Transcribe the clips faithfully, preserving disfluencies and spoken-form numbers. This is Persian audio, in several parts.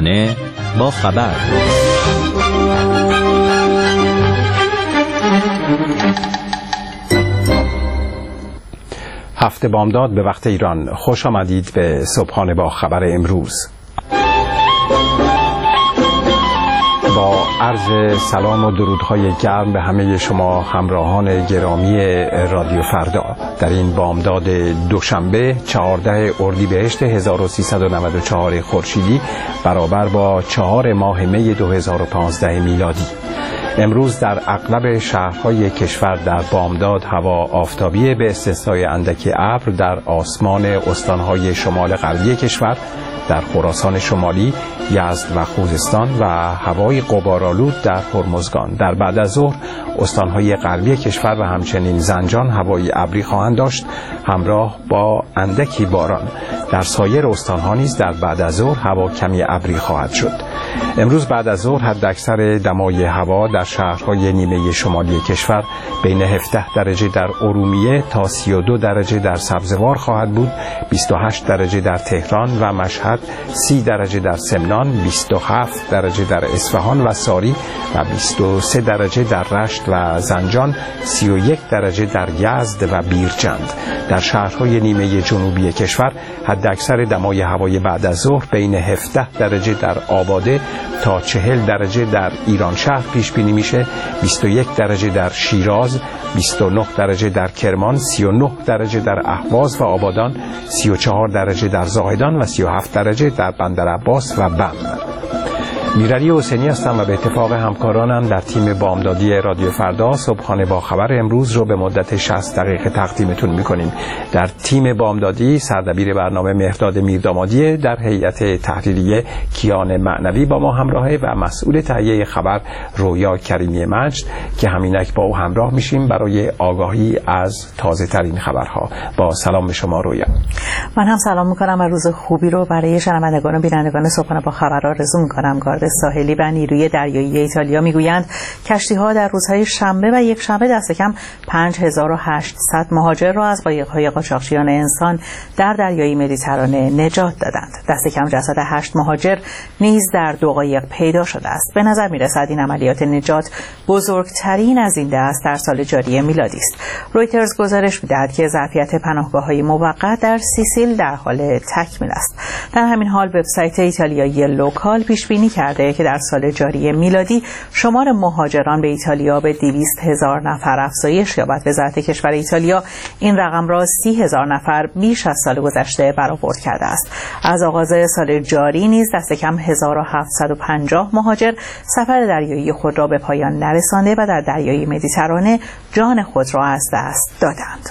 صبحانه با خبر. هفته بامداد به وقت ایران. خوش آمدید به صبحانه با خبر امروز. با عرض سلام و درودهای گرم به همه شما همراهان گرامی رادیو فردا در این بامداد دوشنبه چهاردهم اردیبهشت هزار و سیصد و نود و چهار خورشیدی برابر با چهار ماه می دو هزار و پانزده میلادی. امروز در اغلب شهرهای کشور در بامداد هوا آفتابی به استثنای اندکی ابر در آسمان استانهای شمال غربی کشور، در خراسان شمالی، یزد و خوزستان و هوای غبارآلود در هرمزگان. در بعد از ظهر استانهای غربی کشور و همچنین زنجان هوای ابری خواهند داشت همراه با اندکی باران. در سایر استانها نیز در بعد از ظهر هوا کمی ابری خواهد شد. امروز بعد از ظهر حداکثر دمای هوا در شهرهای نیمه شمالی کشور بین هفده درجه در ارومیه تا سی و دو درجه در سبزوار خواهد بود، بیست و هشت درجه در تهران و مشهد، سی درجه در سمنان، بیست و هفت درجه در اصفهان و ساری و بیست و سه درجه در رشت و زنجان، سی و یک درجه در یزد و بیرجند. در شهرهای نیمه جنوبی کشور حداکثر دمای هوای بعد از ظهر بین هفده درجه در آباده تا چهل درجه در ایران شهر پیش بینی میشه، بیست و یک درجه در شیراز، بیست و نه درجه در کرمان، سی و نه درجه در اهواز و آبادان، سی و چهار درجه در زاهدان و سی و هفت درجه در بندرعباس و بم. میرعلی حسینی هستم و به اتفاق همکارانم در تیم بامدادی رادیو فردا صبحانه با خبر امروز رو به مدت شصت دقیقه تقدیمتون میکنیم. در تیم بامدادی سردبیر برنامه مهرداد میردامادی، در هیئت تحریریه کیان معنوی با ما همراهه و مسئول تهیه خبر رویا کریمی مجد که همینک با او همراه میشیم برای آگاهی از تازه ترین خبرها. با سلام به شما رویا. من هم سلام میکنم و روز خوبی رو برای شنوندگان و بینندگان صبحانه با خبر آرزو میکنم. گارد ساحلی و نیروی دریایی ایتالیا میگویند کشتی‌ها در روزهای شنبه و یک شنبه دست کم پنج هزار و هشتصد مهاجر را از قایق‌های قاچاقچیان انسان در دریای مدیترانه نجات دادند. دست کم جسد هشت مهاجر نیز در دو قایق پیدا شده است. به نظر می‌رسد این عملیات نجات بزرگترین از این دست در سال جاری میلادی است. رویترز گزارش می‌دهد که ظرفیت پناهگاه‌های موقت در سیسیل در حال تکمیل است. در همین حال وبسایت ایتالیایی لوکال پیش بینی کرده که در سال جاری میلادی شمار مهاجران به ایتالیا به دویست هزار نفر افزایش یابد. وزارت کشور ایتالیا این رقم را سی هزار نفر بیش از سال گذشته برآورد کرده است. از آغاز سال جاری نیز دست کم هزار و هفتصد و پنجاه مهاجر سفر دریایی خود را به پایان نرسانده و در دریای مدیترانه جان خود را از دست دادند.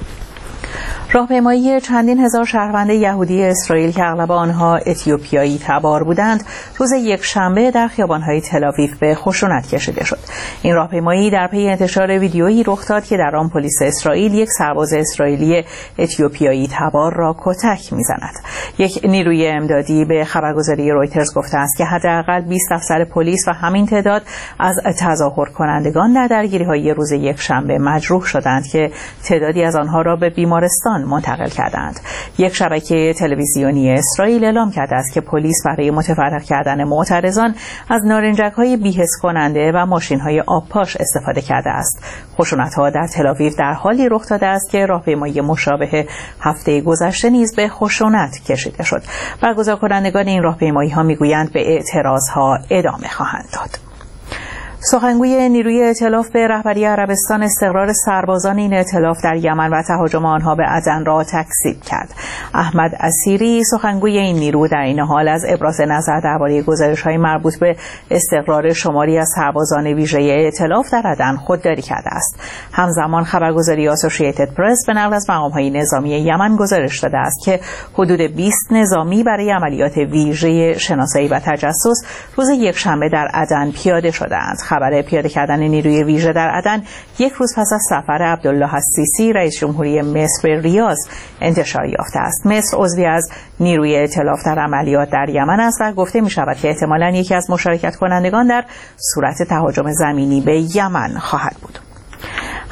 راهپیمایی چندین هزار شهروند یهودی اسرائیل که اغلب آنها اتیوپیایی تبار بودند روز یک شنبه در خیابان‌های تل‌آویو به خشونت کشیده شد. این راهپیمایی در پی انتشار ویدیویی رخ داد که در آن پلیس اسرائیل یک سرباز اسرائیلی اتیوپیایی تبار را کتک می‌زند. یک نیروی امدادی به خبرگزاری رویترز گفته است که حداقل بیست افسر پلیس و همین تعداد از تظاهر کنندگان در درگیری‌های روز یک شنبه مجروح شدند که تعدادی از آنها را به بیمارستان منتقل کردند. یک شبکه تلویزیونی اسرائیل اعلام کرده است که پلیس برای متفرق کردن معترضان از نارنجک‌های بی‌حس کننده و ماشین‌های آبپاش استفاده کرده است. خشونت‌ها در تل‌آویو در حالی رخ داده است که راهپیمایی مشابه هفته گذشته نیز به خشونت کشیده شد. برگزار کنندگان این راهپیمایی‌ها می‌گویند به اعتراضها ادامه خواهند داد. سخنگوی نیروی ائتلاف به رهبری عربستان استقرار سربازان این ائتلاف در یمن و تهاجم آنها به عدن را تکذیب کرد. احمد اسیری سخنگوی این نیرو در این حال از ابراز نظر درباره گزارش‌های مربوط به استقرار شماری از سربازان ویژه ائتلاف در عدن خودداری کرده است. همزمان خبرگزاری اسوسییتد پرس به نقل از مقام‌های نظامی یمن گزارش داده است که حدود بیست نظامی برای عملیات ویژه شناسایی و تجسس روز یکشنبه در عدن پیاده شدند. خبر پیاده کردن نیروی ویژه در عدن یک روز پس از سفر عبدالله السیسی رئیس جمهوری مصر به ریاض انتشار یافته است. مصر عضوی از نیروی ائتلاف در عملیات در یمن است و گفته می شود که احتمالاً یکی از مشارکت کنندگان در صورت تهاجم زمینی به یمن خواهد بود.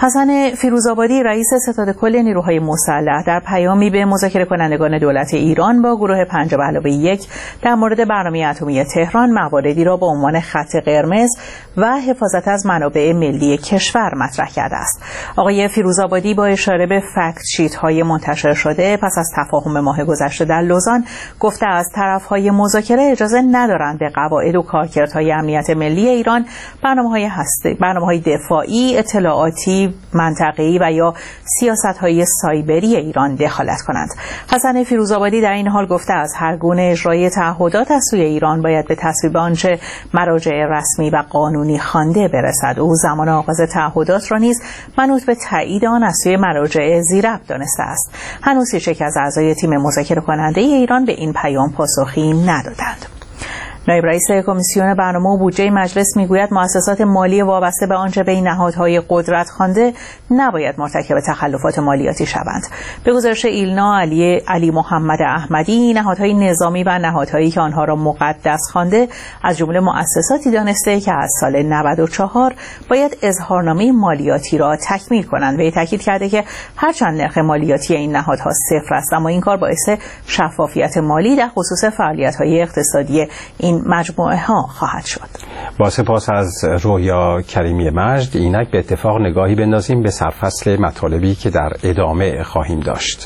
حسن فیروزآبادی رئیس ستاد کل نیروهای مسلح در پیامی به مذاکره کنندگان دولت ایران با گروه پنج به علاوه یک در مورد برنامه اتمی تهران مواردی را با عنوان خط قرمز و حفاظت از منابع ملی کشور مطرح کرده است. آقای فیروزآبادی با اشاره به فکت شیت های منتشر شده پس از تفاهم ماه گذشته در لوزان گفته از طرف‌های مذاکره اجازه ندارند به قواعد و کارکردهای امنیت ملی ایران، برنامه‌های هسته، برنامه‌های دفاعی، اطلاعاتی، منطقه‌ای و یا سیاست‌های سایبری ایران دخالت کنند. حسن فیروزآبادی در این حال گفته از هر گونه اجرای تعهدات از سوی ایران باید به تصویب آنچه مراجع رسمی و قانونی خوانده برسد. او زمان آغاز تعهدات را نیز منوط به تایید آن از سوی مراجع ذی‌ربط دانسته است. هنوز هیچ یک از اعضای تیم مذاکره کننده ایران به این پیام پاسخی ندادند. نایب رئیس کمیسیون برنامه و بودجه مجلس میگوید مؤسسات مالی وابسته به آنچه به این نهادهای قدرت خوانده نباید مرتکب تخلفات مالیاتی شوند. به گزارش ایلنا علی علی محمد احمدی، نهادهای نظامی و نهادهایی که آنها را مقدس خوانده از جمله مؤسساتی دانسته که از سال نود و چهار باید اظهارنامه مالیاتی را تکمیل کنند. وی تاکید کرده که هرچند نرخ مالیاتی این نهادها صفر است، اما این کار باعث شفافیت مالی در خصوص فعالیت‌های اقتصادی این مجموعه ها خواهد شد. با سپاس از رویا کریمی مجد، اینک به اتفاق نگاهی بندازیم به سرفصل مطالبی که در ادامه خواهیم داشت.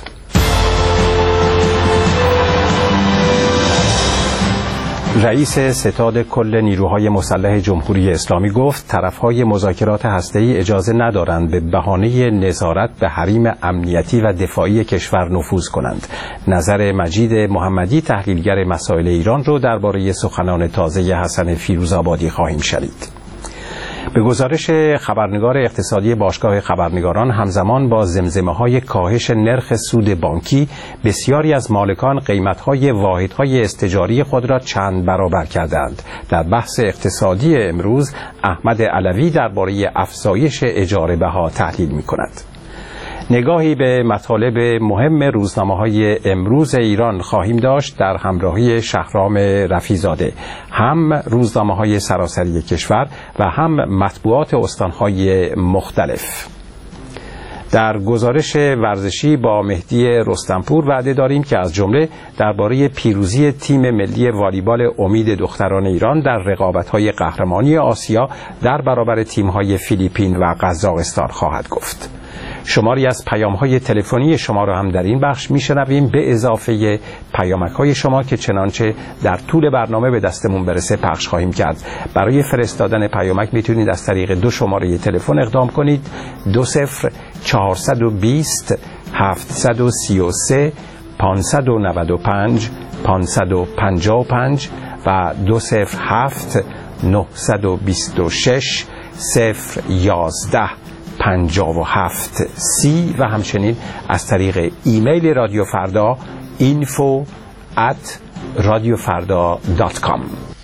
رئیس ستاد کل نیروهای مسلح جمهوری اسلامی گفت طرفهای مذاکرات هسته‌ای اجازه ندارند به بهانه نظارت به حریم امنیتی و دفاعی کشور نفوذ کنند. نظر مجید محمدی تحلیلگر مسائل ایران رو درباره سخنان تازه حسن فیروزآبادی خواهیم شنید. به گزارش خبرنگار اقتصادی باشگاه خبرنگاران، همزمان با زمزمه‌های کاهش نرخ سود بانکی، بسیاری از مالکان قیمت‌های واحدهای استجاری خود را چند برابر کردند. در بحث اقتصادی امروز، احمد علوی درباره افزایش اجاره بها تحلیل می‌کند. نگاهی به مطالب مهم روزنامه‌های امروز ایران خواهیم داشت در همراهی شهرام رفیع‌زاده، هم روزنامه‌های سراسری کشور و هم مطبوعات استان‌های مختلف. در گزارش ورزشی با مهدی رستمپور وعده داریم که از جمله درباره پیروزی تیم ملی والیبال امید دختران ایران در رقابت‌های قهرمانی آسیا در برابر تیم‌های فیلیپین و قزاقستان خواهد گفت. شماری از پیام‌های تلفنی شما را هم در این بخش می‌شنویم، به اضافه پیامک‌های شما که چنانچه در طول برنامه به دستمون برسه پخش خواهیم کرد. برای فرستادن پیامک میتونید از طریق دو شماره تلفن اقدام کنید: دو صفر چهارصد و بیست هفتصد و سی و سه پانصد و نود و پنج پانصد و پنجاه و پنج و دو صفر هفت نهصد و بیست و شش صفر یازده پنجاه و هفت سی و همچنین از طریق ایمیل رادیو فردا اینفو ات رادیو فردا دات کام.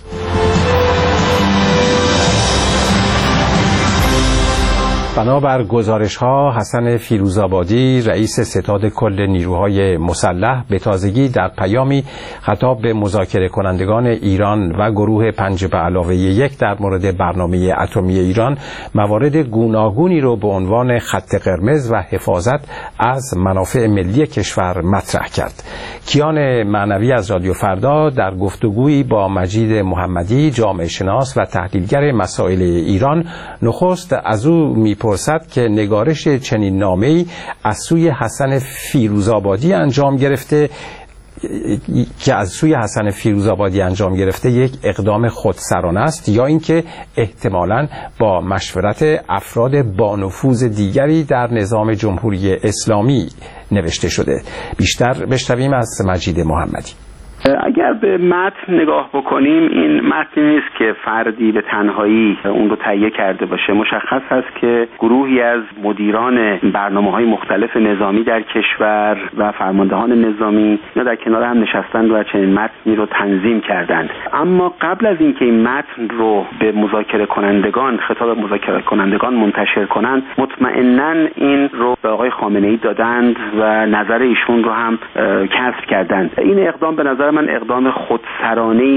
بنابر گزارش ها، حسن فیروزآبادی رئیس ستاد کل نیروهای مسلح به تازگی در پیامی خطاب به مذاکره کنندگان ایران و گروه پنج به علاوه یک در مورد برنامه اتمی ایران موارد گوناگونی رو به عنوان خط قرمز و حفاظت از منافع ملی کشور مطرح کرد. کیان معنوی از رادیو فردا در گفتگویی با مجید محمدی، جامعه شناس و تحلیلگر مسائل ایران، نخست از او می پرسد که نگارش چنین نامه‌ای از سوی حسن فیروزآبادی انجام گرفته که از سوی حسن فیروزآبادی انجام گرفته یک اقدام خودسرانه است یا اینکه احتمالاً با مشورت افراد با نفوذ دیگری در نظام جمهوری اسلامی نوشته شده. بیشتر بشنویم از مجید محمدی. اگر به متن نگاه بکنیم، این متن نیست که فردی به تنهایی اون رو تهیه کرده باشه. مشخص هست که گروهی از مدیران برنامه‌های مختلف نظامی در کشور و فرماندهان نظامی اینا در کنار هم نشستند و چنین متنی رو تنظیم کردند. اما قبل از اینکه این متن رو به مذاکره کنندگان، خطاب مذاکره کنندگان منتشر کنند، مطمئناً این رو به آقای خامنه‌ای دادند و نظر ایشون رو هم کسب کردند. این اقدام به نظر من اقدام خودسرانه‌ای نیست.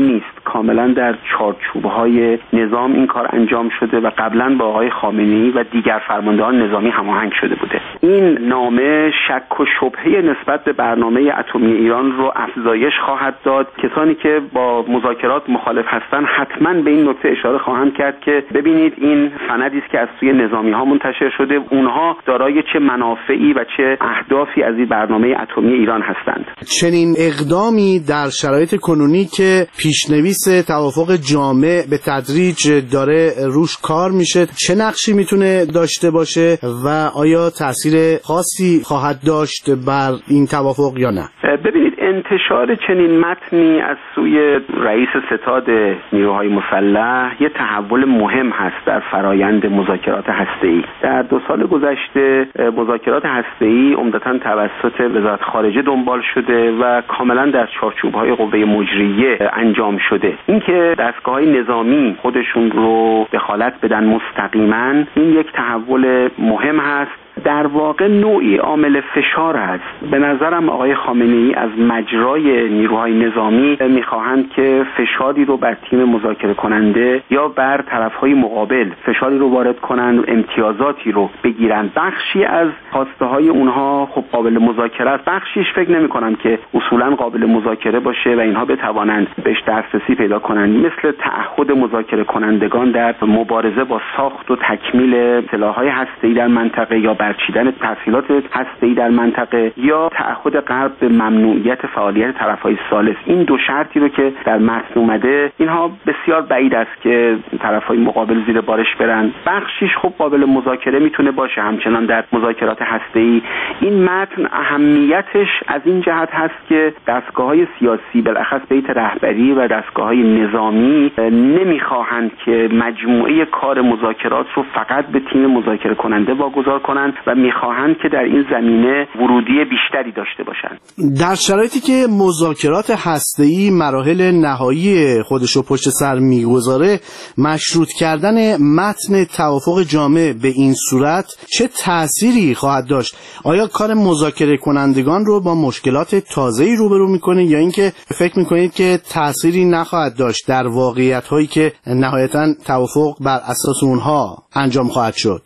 کاملا در چارچوب‌های نظام این کار انجام شده و قبلا با آقای خامنه‌ای و دیگر فرماندهان نظامی هماهنگ شده بوده. این نامه شک و شبهه نسبت به برنامه اتمی ایران رو افزایش خواهد داد. کسانی که با مذاکرات مخالف هستن حتما به این نکته اشاره خواهند کرد که ببینید این سندی است که از سوی نظامی‌ها منتشر شده، اونها دارای چه منافعی و چه اهدافی از این برنامه اتمی ایران هستند. چنین اقدامی در شرایط کنونی که پیشنویس توافق جامع به تدریج داره روش کار میشه چه نقشی میتونه داشته باشه و آیا تأثیر خاصی خواهد داشت بر این توافق یا نه؟ ببینید انتشار چنین متنی از سوی رئیس ستاد نیروهای مسلح یه تحول مهم هست در فرایند مذاکرات هسته‌ای. در دو سال گذشته مذاکرات هسته‌ای عمدتاً توسط وزارت خارجه دنبال شده و کاملا در چارچوب‌های قوه مجریه انجام شده. اینکه دستگاه‌های نظامی خودشون رو دخالت بدن مستقیما این یک تحول مهم هست. در واقع نوعی عامل فشار است. به نظرم آقای خامنه‌ای از مجرای نیروهای نظامی میخواهند که فشاری رو بر تیم مذاکره کننده یا بر طرفهای مقابل فشاری رو وارد کنند، امتیازاتی رو بگیرند. بخشی از خواسته های اونها خب قابل مذاکره است، بخشیش فکر نمی کنم که اصولا قابل مذاکره باشه و اینها بتوانند بهش دسترسی پیدا کنند، مثل تعهد مذاکره کنندگان در مبارزه با ساخت و تکمیل سلاح‌های هسته‌ای در منطقه یا برچیدن تسهیلات هسته‌ای در منطقه یا تعهد غرب به ممنوعیت فعالیت طرف‌های ثالث. این دو شرطی رو که در متن اومده اینها بسیار بعید است که طرف‌های مقابل زیر بارش برن. بخشیش خب قابل مذاکره میتونه باشه همچنان در مذاکرات هسته‌ای. این متن اهمیتش از این جهت هست که دستگاه‌های سیاسی بالاخص بیت رهبری و دستگاه‌های نظامی نمیخواهند که مجموعه کار مذاکرات رو فقط به تیم مذاکره کننده واگذار کنند و میخواهند که در این زمینه ورودی بیشتری داشته باشند. در شرایطی که مذاکرات هسته‌ای مراحل نهایی خودش رو پشت سر میگذاره، مشروط کردن متن توافق جامع به این صورت چه تأثیری خواهد داشت؟ آیا کار مذاکره کنندگان رو با مشکلات تازه‌ای روبرو میکنه یا اینکه فکر میکنید که تأثیری نخواهد داشت در واقعیت‌هایی که نهایتاً توافق بر اساس اونها انجام خواهد شد؟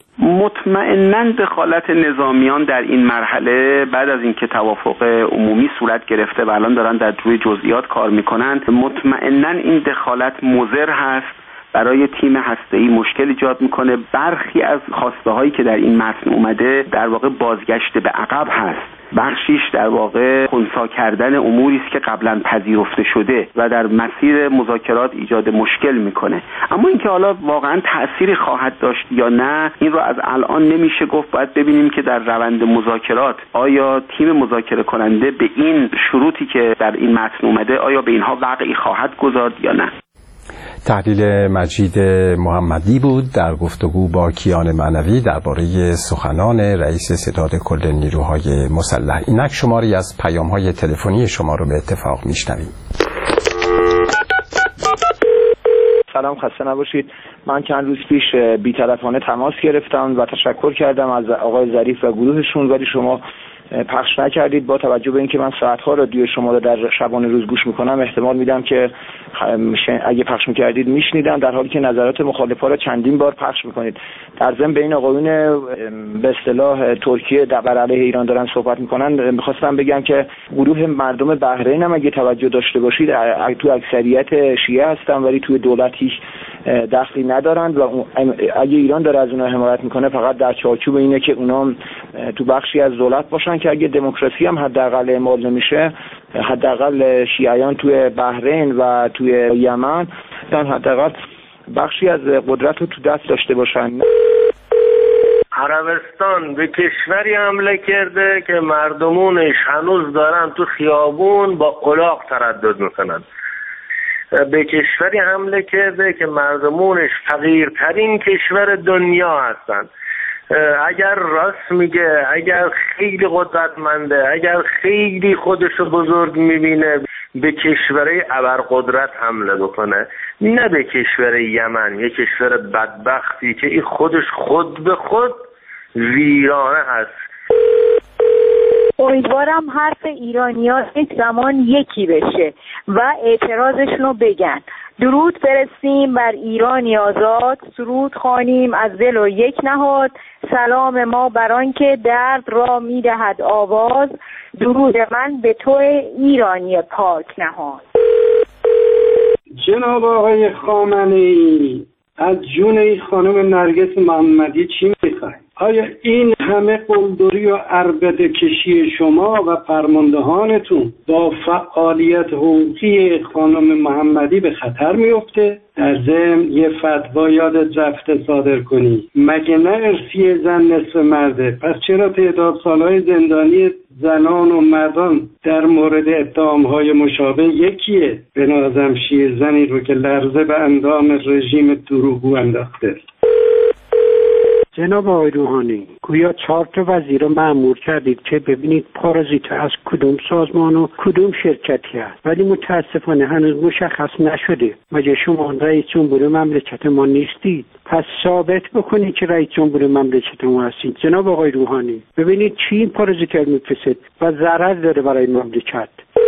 مطمئناً دخالت نظامیان در این مرحله بعد از اینکه توافق عمومی صورت گرفته و الان دارن در روی جزئیات کار میکنن، مطمئناً این دخالت مضر هست، برای تیم هسته‌ای مشکل ایجاد میکنه. برخی از خواسته هایی که در این متن اومده در واقع بازگشت به عقب هست، بخشیش در واقع خنثی کردن اموری است که قبلا پذیرفته شده و در مسیر مذاکرات ایجاد مشکل میکنه. اما اینکه حالا واقعا تأثیری خواهد داشت یا نه این رو از الان نمیشه گفت. باید ببینیم که در روند مذاکرات آیا تیم مذاکره کننده به این شروطی که در این متن اومده آیا به اینها وقعی خواهد گذارد یا نه. تحلیل مجید محمدی بود در گفتگو با کیان معنوی درباره سخنان رئیس ستاد کل نیروهای مسلح. اینک شماری از پیام‌های تلفنی شما رو به اتفاق میشنویم. سلام، خسته نباشید. من چند روز پیش بی‌طرفانه تماس گرفتم و تشکر کردم از آقای ظریف و گروهشون، ولی شما پخش نکردید. با توجه به اینکه من ساعت‌ها رادیو شما رو در شبانه روز گوش میکنم احتمال میدم که اگه پخش میکردید میشنیدم، در حالی که نظرات مخالفا رو چندین بار پخش میکنید. در ضمن به این آقایون به اصطلاح ترکیه بر علیه ایران دارن صحبت میکنن، میخواستم بگم که گروه مردم بحرین هم اگه توجه داشته باشید تو اکثریت شیعه هستن ولی توی دولت هیچ دخلی ندارند و اگه ایران داره از اونها حمایت میکنه فقط در چارچوب اینه که اونا تو بخشی از دولت باشن، که اگه دموکراسی هم حداقل اعمال نمیشه، حداقل شیعیان توی بحرین و توی یمن حداقل بخشی از قدرت رو تو دست داشته باشن. عربستان به کشوری حمله کرده که مردمونش هنوز دارن تو خیابون با الاغ تردد میکنن. به کشوری حمله کرده که مردمونش فقیرترین کشور دنیا هستن. اگر راست میگه، اگر خیلی قدرتمنده، اگر خیلی خودشو بزرگ میبینه، به کشورهای ابرقدرت حمله بکنه، نه به کشور یمن، یک کشور بدبختی که این خودش خود به خود ویرانه هست. امیدوارم حرف ایرانی‌ها یک زمان یکی بشه و اعتراضشون رو بگن. درود فرستیم بر ایرانی آزاد، سرود خوانیم از دل و یک نهاد. سلام ما بر آن که درد را میدهد آواز، درود من به تو ایرانی پاک نهاد. جناب آقای خامنه‌ای، از جون این خانم نرگس محمدی چی میخوای؟ آیا این همه قلدری و عربده کشی شما و فرماندهانتون با فعالیت حقوقی خانم محمدی به خطر میفته؟ در ضمن یه فتوا یادت رفته صادر کنی. مگه نه ارثی زن نصف مرده؟ پس چرا تعداد سالهای زندانی زنان و مردان در مورد اتهامهای مشابه یکیه؟ به نظرم شیر زنی رو که لرزه به اندام رژیم دروغگو انداخته. جناب آقای روحانی، گویا چهار تا وزیر رو مأمور کردید که ببینید پارازیت از کدوم سازمان و کدوم شرکتی هست، ولی متاسفانه هنوز مشخص نشده. مگه شما رئیس جمهور مملکت ما نیستید؟ پس ثابت بکنید که رئیس جمهور مملکت ما هستید. جناب آقای روحانی، ببینید چی این پارازیت میفرسته و ضرر داره برای مملکت.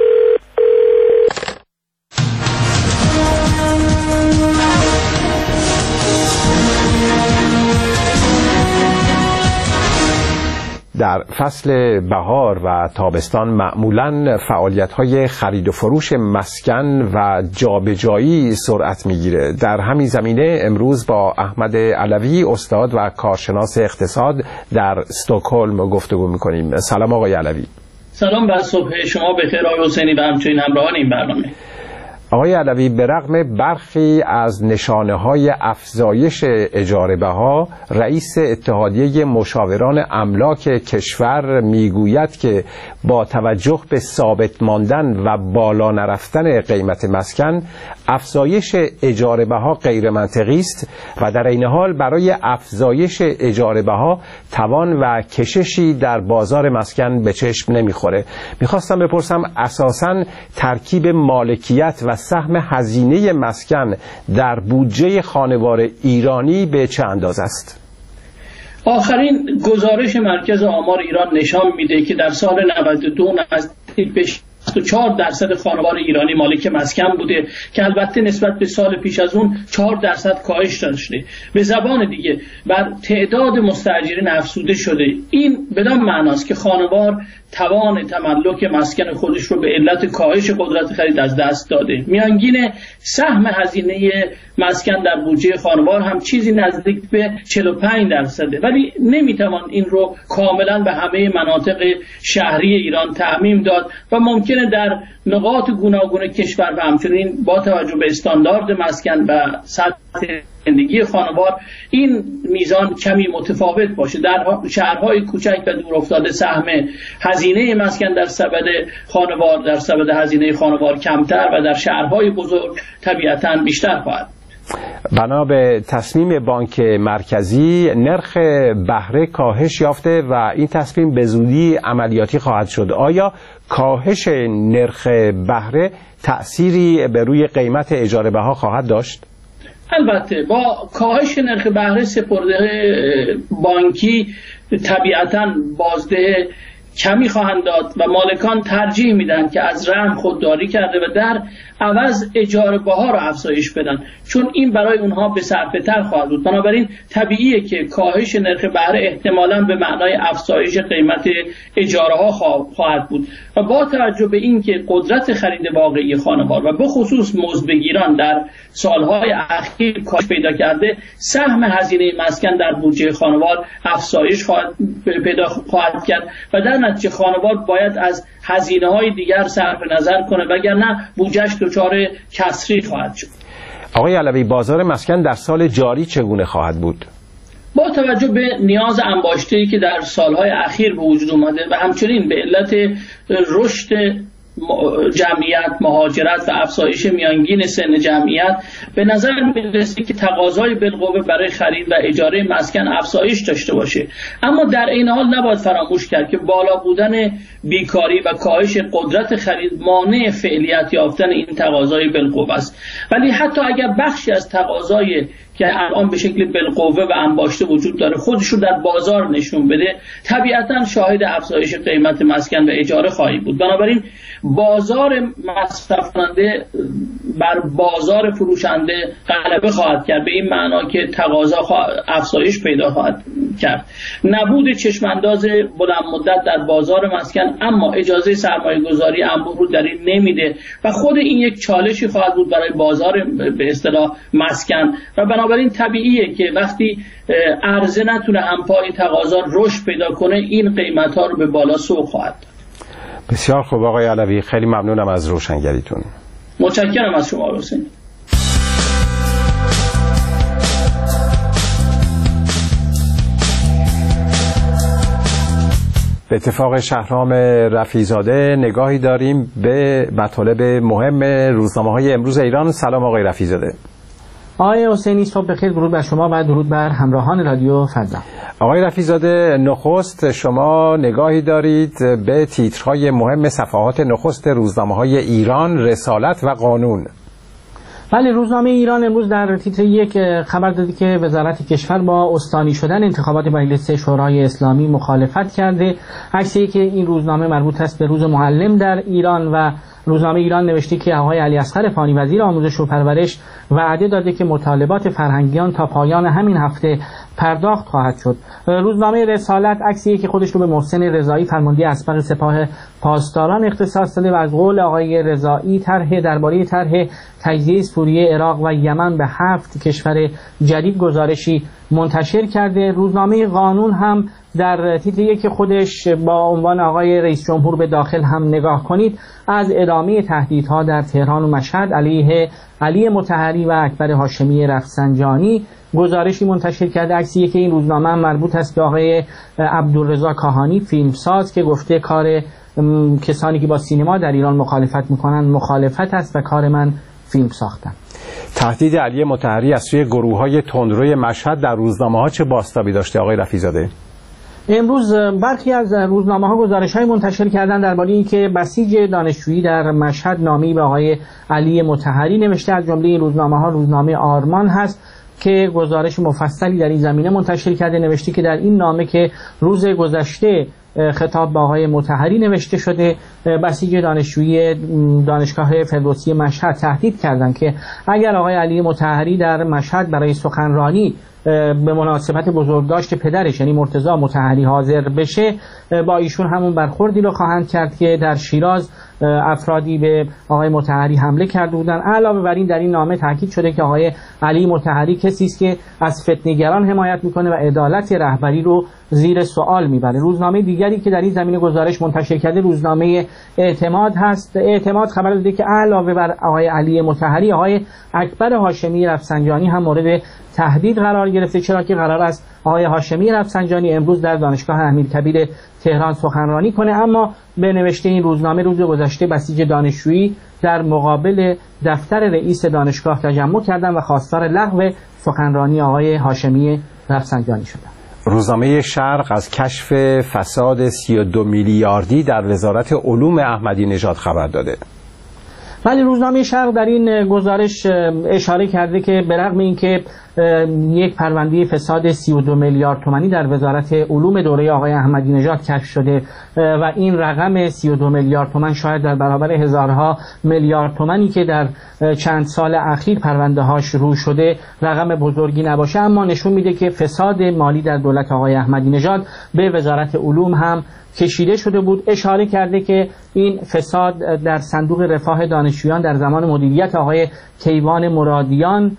در فصل بهار و تابستان معمولاً فعالیت‌های خرید و فروش مسکن و جابجایی سرعت می‌گیره. در همین زمینه امروز با احمد علوی، استاد و کارشناس اقتصاد در استکهلم گفتگو می‌کنیم. سلام آقای علوی. سلام بر صبح شما بخیر آقای حسینی و همچنین همراهان این برنامه. آقای علوی، به رغم برخی از نشانه‌های افزایش اجاره بها، رئیس اتحادیه مشاوران املاک کشور میگوید که با توجه به ثابت ماندن و بالا نرفتن قیمت مسکن، افزایش اجاره بها غیر منطقی است و در این حال برای افزایش اجاره بها توان و کششی در بازار مسکن به چشم نمیخوره. میخواستم بپرسم اساساً ترکیب مالکیت و سهم هزینه مسکن در بودجه خانوار ایرانی به چه اندازه است؟ آخرین گزارش مرکز آمار ایران نشان میده که در سال نود و دو نزدیک به بیست و چهار درصد خانوار ایرانی مالک مسکن بوده که البته نسبت به سال پیش از اون چهار درصد کاهش داشته. به زبان دیگه بر تعداد مستاجرین افزوده شده. این بدان معناست که خانوار توان تملک مسکن خودش رو به علت کاهش قدرت خرید از دست داده. میانگین سهم هزینه مسکن در بودجه خانوار هم چیزی نزدیک به چهل و پنج درصده، ولی نمیتوان این رو کاملا به همه مناطق شهری ایران تعمیم داد و ممکنه در نقاط گوناگون کشور و همچنین با توجه به استاندارد مسکن و سطح زندگی خانوار این میزان کمی متفاوت باشه. در شهرهای کوچک و دور افتاده سهم هزینه مسکن در سبد خانوار در سبد هزینه خانوار کمتر و در شهرهای بزرگ طبیعتاً بیشتر خواهد. بنا به تصمیم بانک مرکزی نرخ بهره کاهش یافته و این تصمیم به زودی عملیاتی خواهد شد. آیا کاهش نرخ بهره تأثیری به روی قیمت اجاره بها خواهد داشت؟ البته با کاهش نرخ بهره سپرده بانکی طبیعتاً بازده کمی خواهند داد و مالکان ترجیح میدن که از رهن خودداری کرده و در عوض اجاره بها را افزایش بدن، چون این برای اونها به صرفه تر خواهد بود. بنابراین طبیعیه که کاهش نرخ بهره احتمالاً به معنای افزایش قیمت اجاره ها خواهد بود و با توجه به اینکه قدرت خرید واقعی خانوار و به خصوص مزدبگیران در سالهای اخیر کاهش پیدا کرده، سهم هزینه مسکن در بودجه خانوار افزایش خواهد پیدا خواهد کرد و در نتیجه خانوار باید از هزینه‌های دیگر صرف نظر کنه، وگرنه بودجهش دچار کسری خواهد شد. آقای علوی، بازار مسکن در سال جاری چگونه خواهد بود؟ با توجه به نیاز انباشته‌ای که در سالهای اخیر به وجود اومده و همچنین به علت رشد جمعیت، مهاجرت و افزایش میانگین سن جمعیت، به نظر میرسه که تقاضای بالقوه برای خرید و اجاره مسکن افزایش داشته باشه. اما در این حال نباید فراموش کرد که بالا بودن بیکاری و کاهش قدرت خرید مانع فعلیت یافتن این تقاضای بالقوه است. ولی حتی اگر بخشی از تقاضای که الان به شکل بالقوه و انباشته وجود داره خودش رو در بازار نشون بده، طبیعتاً شاهد افزایش قیمت مسکن و اجاره خواهی بود. بنابراین بازار مصرف کننده بر بازار فروشنده غلبه خواهد کرد، به این معنا که تقاضا افزایش پیدا خواهد کرد. نبود چشمانداز بلند مدت در بازار مسکن اما اجازه سرمایه گذاری انبوه رو در این نمیده و خود این یک چالشی خواهد بود برای بازار به اصطلاح مسکن و بنابراین طبیعیه که وقتی عرضه نتونه همپای تقاضا رشد پیدا کنه این قیمت ها رو به بالا سوق خواهد. بسیار خوب آقای علوی، خیلی ممنونم از روشنگریتون. متشکرم از شما حسین. به اتفاق شهرام رفیع‌زاده نگاهی داریم به مطالب مهم روزنامه‌های امروز ایران. سلام آقای رفیع‌زاده. آقای حسینی صبح بخیر، درود بر شما و درود بر همراهان رادیو فردا. آقای رفیع‌زاده، نخست شما نگاهی دارید به تیترهای مهم صفحات نخست روزنامه‌های ایران، رسالت و قانون. بله، روزنامه ایران امروز در تیتر یک خبر دادی که وزارت کشور با استانی شدن انتخابات مجلس شورای اسلامی مخالفت کرده. عکسی که این روزنامه مربوط است به روز معلم در ایران و روزنامه ایران نوشته که آقای علیاصغر فانی وزیر آموزش و پرورش وعده داده که مطالبات فرهنگیان تا پایان همین هفته پرداخت خواهد شد. روزنامه رسالت عکسی که خودش رو به محسن رضایی فرمانده اسبق سپاه پاسداران اختصاص داده و از قول آقای رضایی طرح درباره طرح تجزیه سوریه، عراق و یمن به هفت کشور جدید گزارشی منتشر کرده. روزنامه قانون هم در تیتر یک خودش با عنوان آقای رئیس جمهور به داخل هم نگاه کنید از ادامه تهدیدها در تهران و مشهد علیه علی مطهری و اکبر هاشمی رفسنجانی گزارشی منتشر کرده. عکسی که این روزنامه هم مربوط است به آقای عبدالرضا کاهانی فیلمساز که گفته کار کسانی که با سینما در ایران مخالفت میکنن مخالفت است و کار من فیلم ساختن. تهدید علی مطهری از سوی گروه‌های تندروی مشهد در روزنامه‌ها چه بازتابی داشته آقای رفیع‌زاده؟ امروز برخی از روزنامه‌ها گزارش‌های منتشر کردن درباره اینکه بسیج دانشجویی در مشهد نامی به آقای علی مطهری نوشته. از جمله این روزنامه‌ها روزنامه آرمان هست که گزارش مفصلی در این زمینه منتشر کرده. نوشته که در این نامه که روز گذشته خطاب به آقای مطهری نوشته شده، بسیج دانشجویی دانشگاه فردوسی مشهد تهدید کردند که اگر آقای علی مطهری در مشهد برای سخنرانی به مناسبت بزرگداشت پدرش یعنی مرتضی مطهری حاضر بشه، با ایشون همون برخوردی رو خواهند کرد که در شیراز افرادی به آقای مطهری حمله کرده بودن. علاوه بر این در این نامه تاکید شده که آقای علی مطهری کسی است که از فتنه‌گران حمایت میکنه و عدالت رهبری رو زیر سوال میبره. روزنامه دیگری که در این زمینه گزارش منتشر کرده روزنامه اعتماد هست. اعتماد خبر داده که علاوه بر آقای علی مطهری، آقای اکبر هاشمی رفسنجانی هم مورد تهدید قرار گرفته، چرا که قرار است آقای هاشمی رفسنجانی امروز در دانشگاه امیرکبیر تهران سخنرانی کنه، اما به نوشته این روزنامه روز گذشته بسیج دانشجویی در مقابل دفتر رئیس دانشگاه تجمع کردند و خواستار لغو سخنرانی آقای هاشمی رفسنجانی شدند. روزنامه شرق از کشف فساد سی و دو میلیاردی در وزارت علوم احمدی نژاد خبر داده. ولی روزنامه شرق در این گزارش اشاره کرده که به رغم اینکه یک پرونده فساد سی و دو میلیارد تومانی در وزارت علوم دوره آقای احمدی نژاد کشف شده و این رقم سی و دو میلیارد تومان شاید در برابر هزارها میلیارد تومانی که در چند سال اخیر پرونده هاش رو شده رقم بزرگی نباشه، اما نشون میده که فساد مالی در دولت آقای احمدی نژاد به وزارت علوم هم کشیده شده بود. اشاره کرده که این فساد در صندوق رفاه دانشجویان در زمان مدیریت آقای کیوان مرادیان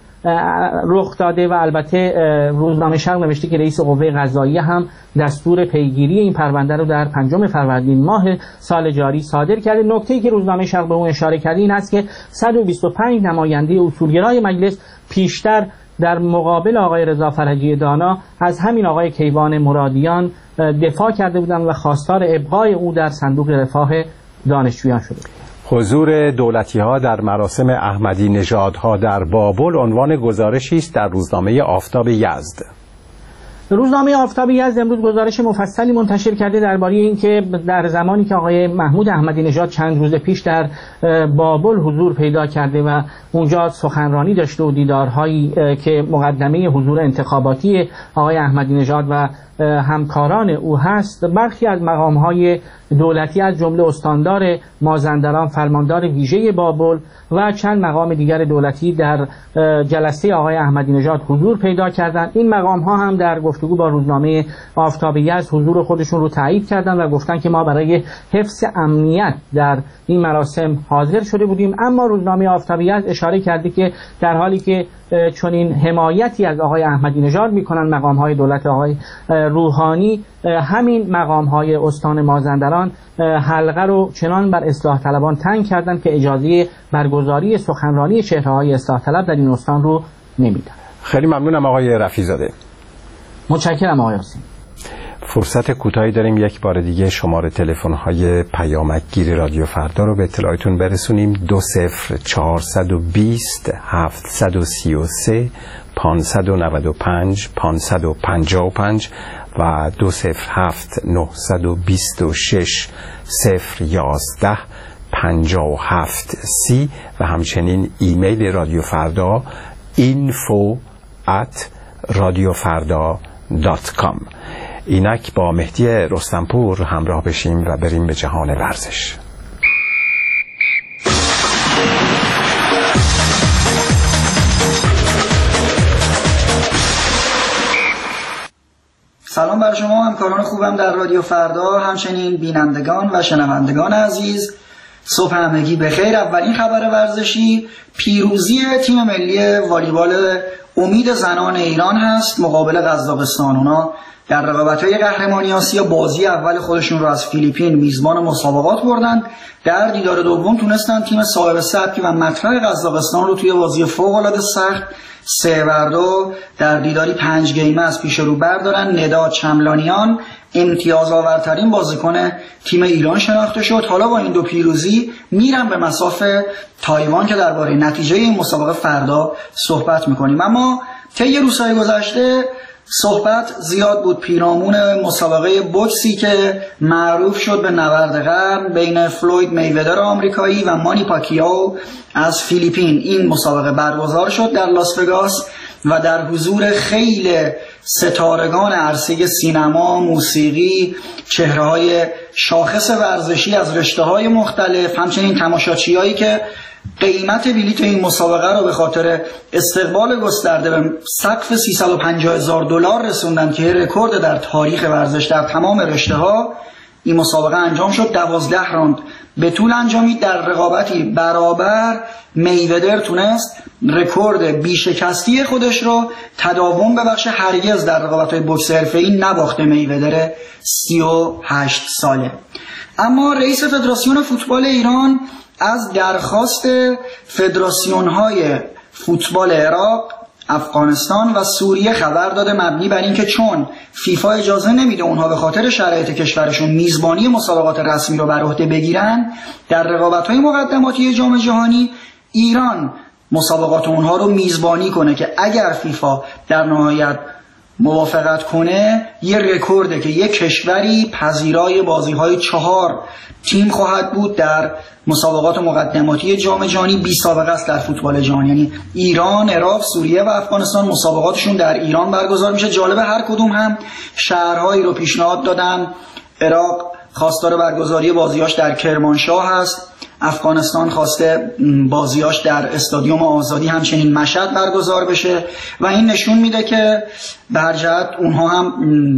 رخ داده و البته روزنامه شرق نوشته که رئیس قوه قضاییه هم دستور پیگیری این پرونده رو در پنجم فروردین ماه سال جاری صادر کرده. نکته‌ای که روزنامه شرق به اون اشاره کرده این است که صد و بیست و پنج نماینده اصولگرای مجلس پیشتر در مقابل آقای رضا فرجی دانا از همین آقای کیوان مرادیان دفاع کرده بودند و خواستار ابقای او در صندوق رفاه دانشجویان شده. حضور دولتی‌ها در مراسم احمدی نژادها در بابل عنوان گزارشی است در روزنامه آفتاب یزد. روزنامه آفتابی از امروز گزارش مفصلی منتشر کرده درباره اینکه در زمانی که آقای محمود احمدی نژاد چند روز پیش در بابل حضور پیدا کرده و اونجا سخنرانی داشته و دیدارهایی که مقدمه حضور انتخاباتی آقای احمدی نژاد و همکاران او هست، برخی از مقام‌های دولتی از جمله استاندار مازندران، فرماندار ویژه بابل و چند مقام دیگر دولتی در جلسه آقای احمدی نژاد حضور پیدا کردند. این مقام‌ها هم در گفتگو با روزنامه آفتابی از حضور خودشون رو تایید کردند و گفتند که ما برای حفظ امنیت در این مراسم حاضر شده بودیم. اما روزنامه آفتابی از اشاره کرده که در حالی که چنین حمایتی از آقای احمدی نژاد میکنن مقام‌های دولت آقای روحانی، همین مقام‌های استان مازندران حلقه رو چنان بر اصلاح طلبان تنگ کردند که اجازه برگزاری سخنرانی چهره‌های اصلاح طلب در این استان رو نمیدن. خیلی ممنونم آقای رفیع‌زاده. متشکرم آقای حسین. فرصت کوتاهی داریم یک بار دیگه شماره تلفن‌های پیامک گیر رادیو فردا رو به اطلاعتون برسونیم. دو صفر چهارصد و بیست هفتصد و سی و سه پانصد و نود و پنج پانصد و پنجاه و پنج و دو صفر هفت نهصد و بیست و شش صفر یازده پنجاه و هفت سی و همچنین ایمیل رادیو فردا info at radiofarda دات کام. اینک با مهدی رستمپور همراه بشیم و بریم به جهان ورزش. سلام بر شما همکاران خوبم در رادیو فردا، همچنین بینندگان و شنوندگان عزیز. صبح همگی بخیر. اولین خبر ورزشی پیروزی تیم ملی والیبال امید زنان ایران هست مقابل قزاقستان. اونا در رقابت‌های قهرمانی آسیا بازی اول خودشون رو از فیلیپین میزبان مسابقات بردن. در دیدار دوم تونستن تیم صاحب سبکی و مطرح قزاقستان رو توی بازی فوق‌العاده سخت سه بر دو در دیداری پنج گیمه از پیش رو بردارن. ندا چملانیان امتیاز آورترین بازیکن تیم ایران شناخته شد. حالا با این دو پیروزی میرن به مساف تایوان که درباره نتیجه این مسابقه فردا صحبت میکنیم. اما طی روزهای گذشته صحبت زیاد بود پیرامون مسابقه بوکسی که معروف شد به نبرد قرن بین فلوید میودر آمریکایی و مانی پاکیاو از فیلیپین. این مسابقه برگزار شد در لاس وگاس و در حضور خیلی ستارگان عرصه سینما، موسیقی، چهره‌های شاخص ورزشی از رشته‌های مختلف، همچنین تماشاچی‌هایی که قیمت بلیط این مسابقه رو به خاطر استقبال گسترده به سقف سیصد و پنجاه هزار دلار رسوندن که رکورد در تاریخ ورزش در تمام رشته‌ها. این مسابقه انجام شد، دوازده راند به طول انجامید. در رقابتی برابر میودر تونست رکورد بیشکستی خودش رو تداوم ببخشه. هرگز در رقابت‌های بوکس حرفه‌ای نباخته میودر سی و هشت ساله. اما رئیس فدراسیون فوتبال ایران از درخواست فدراسیون‌های فوتبال عراق، افغانستان و سوریه خبر داده مبنی بر اینکه چون فیفا اجازه نمیده اونها به خاطر شرایط کشورشون میزبانی مسابقات رسمی رو بر عهده بگیرن، در رقابت‌های مقدماتی جام جهانی ایران مسابقات اونها رو میزبانی کنه که اگر فیفا در نهایت موافقت کنه یه رکورده که یک کشوری پذیرای بازی‌های چهار تیم خواهد بود در مسابقات مقدماتی جام جهانی. بی سابقه است در فوتبال جهانی، یعنی ایران، عراق، سوریه و افغانستان مسابقاتشون در ایران برگزار میشه. جالبه هر کدوم هم شهرهایی رو پیشنهاد دادن. عراق خواستار برگزاری بازیاش در کرمانشاه هست، افغانستان خواسته بازیاش در استادیوم آزادی همچنین مشهد برگزار بشه و این نشون میده که به هر جهت اونها هم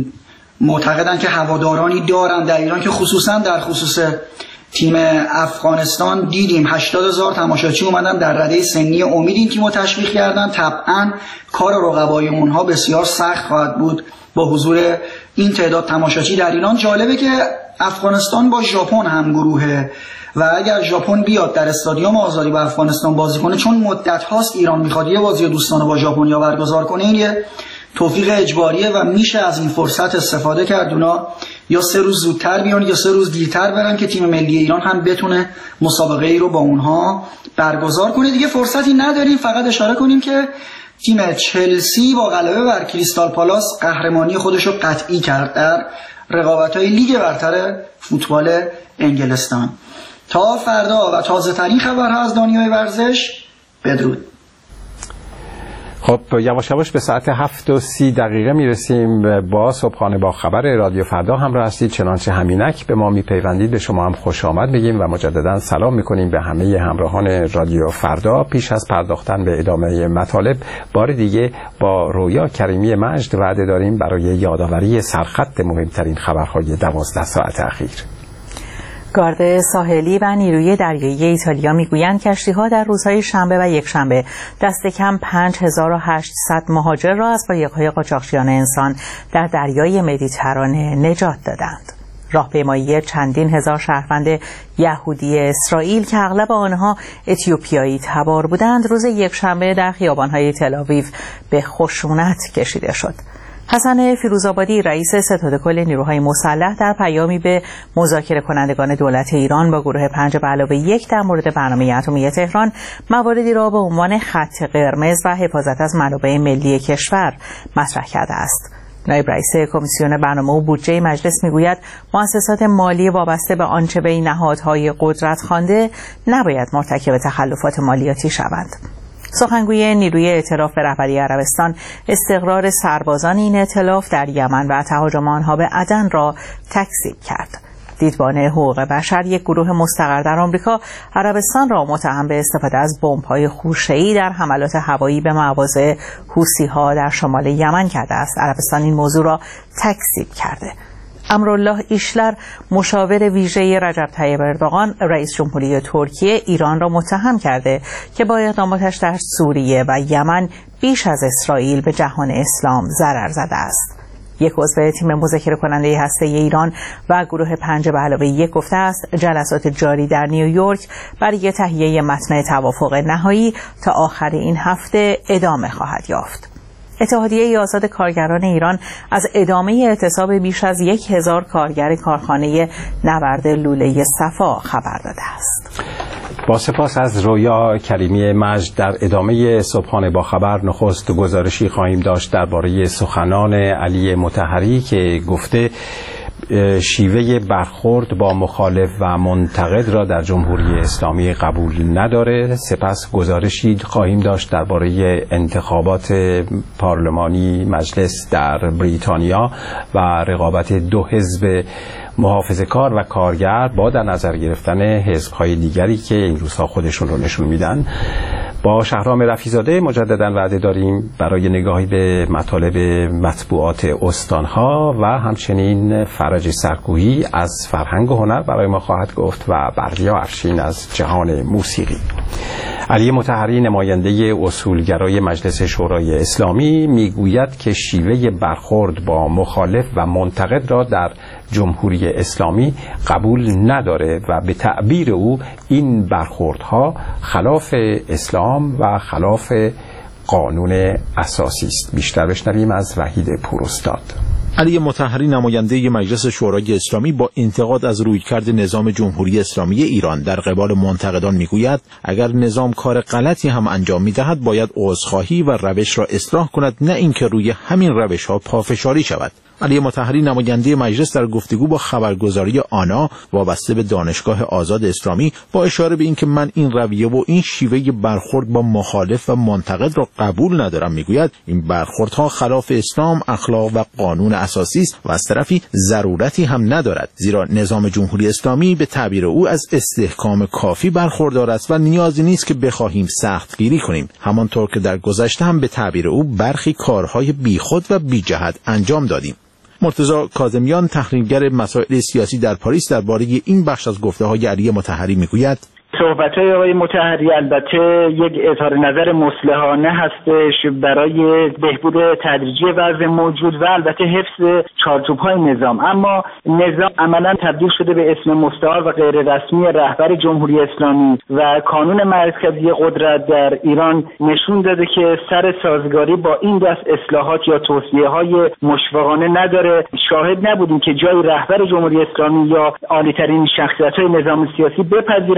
معتقدن که هوادارانی دارن در ایران که خصوصا در خصوص تیم افغانستان دیدیم هشتاد هزار تماشاچی اومدن در رده سنی امید این تیمو تشویق کردن. طبعا کار رقبای اونها بسیار سخت خواهد بود با حضور این تعداد تماشاچی در ایران. جالبه که افغانستان با ژاپن هم گروهه و اگر ژاپن بیاد در استادیوم آزادی با افغانستان بازی کنه، چون مدت هاست ایران میخواد یه بازی دوستانه با ژاپنیا برگزار کنه، این یه توفیق اجباریه و میشه از این فرصت استفاده کرد. اونا یا سه روز زودتر بیان یا سه روز دیرتر برن که تیم ملی ایران هم بتونه مسابقه ای رو با اونها برگزار کنه. دیگه فرصتی نداریم، فقط اشاره کنیم که تیم چلسی با غلبه بر کریستال پالاس قهرمانی خودش رو قطعی کرد در رقابت‌های لیگ برتر فوتبال انگلستان. تا فردا و تازه ترین خبرها از دنیای ورزش، بدرود. خب یواش یواش به ساعت هفت و سی دقیقه میرسیم. با صبحانه با خبر رادیو فردا همراه هستید. چنانچه همینک به ما میپیوندید به شما هم خوش آمد میگیم و مجددا سلام میکنیم به همه همراهان رادیو فردا. پیش از پرداختن به ادامه مطالب، بار دیگه با رویا کریمی مجد وعده داریم برای یادآوری سرخط مهمترین خبرهای دوازده ساعت اخیر. گارد ساحلی و نیروی دریایی ایتالیا میگویند کشتی‌ها در روزهای شنبه و یکشنبه دست کم پنج هزار و هشتصد مهاجر را از قایق‌های قاچاقچیان انسان در دریای مدیترانه نجات دادند. راهپیمایی چندین هزار شهروند یهودی اسرائیل که اغلب آنها اتیوپیایی تبار بودند، روز یکشنبه در خیابان‌های تل‌آویو به خشونت کشیده شد. حسن فیروزآبادی رئیس ستاد کل نیروهای مسلح در پیامی به مذاکره کنندگان دولت ایران با گروه پنج به علاوه یک در مورد برنامه اتمی تهران مواردی را به عنوان خط قرمز و حفاظت از منابع ملی کشور مطرح کرده است. نایب رئیس کمیسیون برنامه و بودجه مجلس میگوید مؤسسات مالی وابسته به آنچه به این نهادهای قدرت خوانده نباید مرتکب تخلفات مالیاتی شوند. سخنگوی نیروی ائتلاف به رهبری عربستان استقرار سربازان این ائتلاف در یمن و تهاجم آنها به عدن را تکذیب کرد. دیدبان حقوق بشر، یک گروه مستقر در آمریکا، عربستان را متهم به استفاده از بمب‌های خوشه‌ای در حملات هوایی به مواضع حوثی‌ها در شمال یمن کرده است. عربستان این موضوع را تکذیب کرده. امرالله ایشلر، مشاور ویژه رجب طیب اردوغان رئیس جمهوری ترکیه، ایران را متهم کرده که با اقداماتش در سوریه و یمن بیش از اسرائیل به جهان اسلام ضرر زده است. یک عضو تیم مذاکره کننده هسته‌ای ایران و گروه پنج به علاوه یک گفته است جلسات جاری در نیویورک برای تهیه متن توافق نهایی تا آخر این هفته ادامه خواهد یافت. اتحادیه آزاد کارگران ایران از ادامه اعتصاب بیش از یک هزار کارگر کارخانه نورد لوله صفا خبر داده است. با سپاس از رویا کریمی مجد. در ادامه صبحانه با خبر نخست گزارشی خواهیم داشت درباره سخنان علی مطهری که گفته شیوه برخورد با مخالف و منتقد را در جمهوری اسلامی قبول نداره. سپس گزارشی خواهیم داشت درباره انتخابات پارلمانی مجلس در بریتانیا و رقابت دو حزب محافظه‌کار و کارگر با در نظر گرفتن حزب‌های دیگری که این روزها خودشون رو نشون میدن. با شهرام رفیزاده مجددا وعده داریم برای نگاهی به مطالب مطبوعات استانها و همچنین فرج سرکوهی از فرهنگ و هنر برای ما خواهد گفت و بردیا افشین از جهان موسیقی. علی مطهری نماینده اصولگرای مجلس شورای اسلامی میگوید که شیوه برخورد با مخالف و منتقد را در جمهوری اسلامی قبول نداره و به تعبیر او این برخوردها خلاف اسلام و خلاف قانون اساسی است. بیشتر بشنویم از وحید پوراستاد. علی مطهری نماینده مجلس شورای اسلامی با انتقاد از رویکرد نظام جمهوری اسلامی ایران در قبال منتقدان میگوید اگر نظام کار غلطی هم انجام میدهد باید عذرخواهی و روش را اصلاح کند، نه اینکه روی همین روش ها پافشاری شود. علی مطهری نماینده مجلس در گفتگو با خبرگزاری آنا وابسته به دانشگاه آزاد اسلامی با اشاره به اینکه من این رویه و این شیوه برخورد با مخالف و منتقد را قبول ندارم میگوید این برخوردها خلاف اسلام، اخلاق و قانون اساسی است و از طرفی ضرورتی هم ندارد، زیرا نظام جمهوری اسلامی به تعبیر او از استحکام کافی برخوردار است و نیازی نیست که بخواهیم سختگیری کنیم، همانطور که در گذشته هم به تعبیر او برخی کارهای بیخود و بی‌جهت انجام دادیم. مرتضی کاظمیان تحلیلگر مسائل سیاسی در پاریس درباره این بخش از گفته‌های علی مطهری میگوید صحبت‌های آقای مطهری البته یک اظهار نظر مصلحانه هستش برای بهبود تدریجی وضع موجود و البته حفظ چارچوب‌های نظام، اما نظام عملاً تبدیل شده به اسم مستعار و غیر رسمی رهبر جمهوری اسلامی و کانون مرکزی قدرت در ایران نشون داده که سر سازگاری با این دست اصلاحات یا توصیه‌های مشفقانه نداره. شاهد نبودیم که جای رهبر جمهوری اسلامی یا عالی‌ترین شخصیت‌های نظام سیاسی بپذیرن اشتباه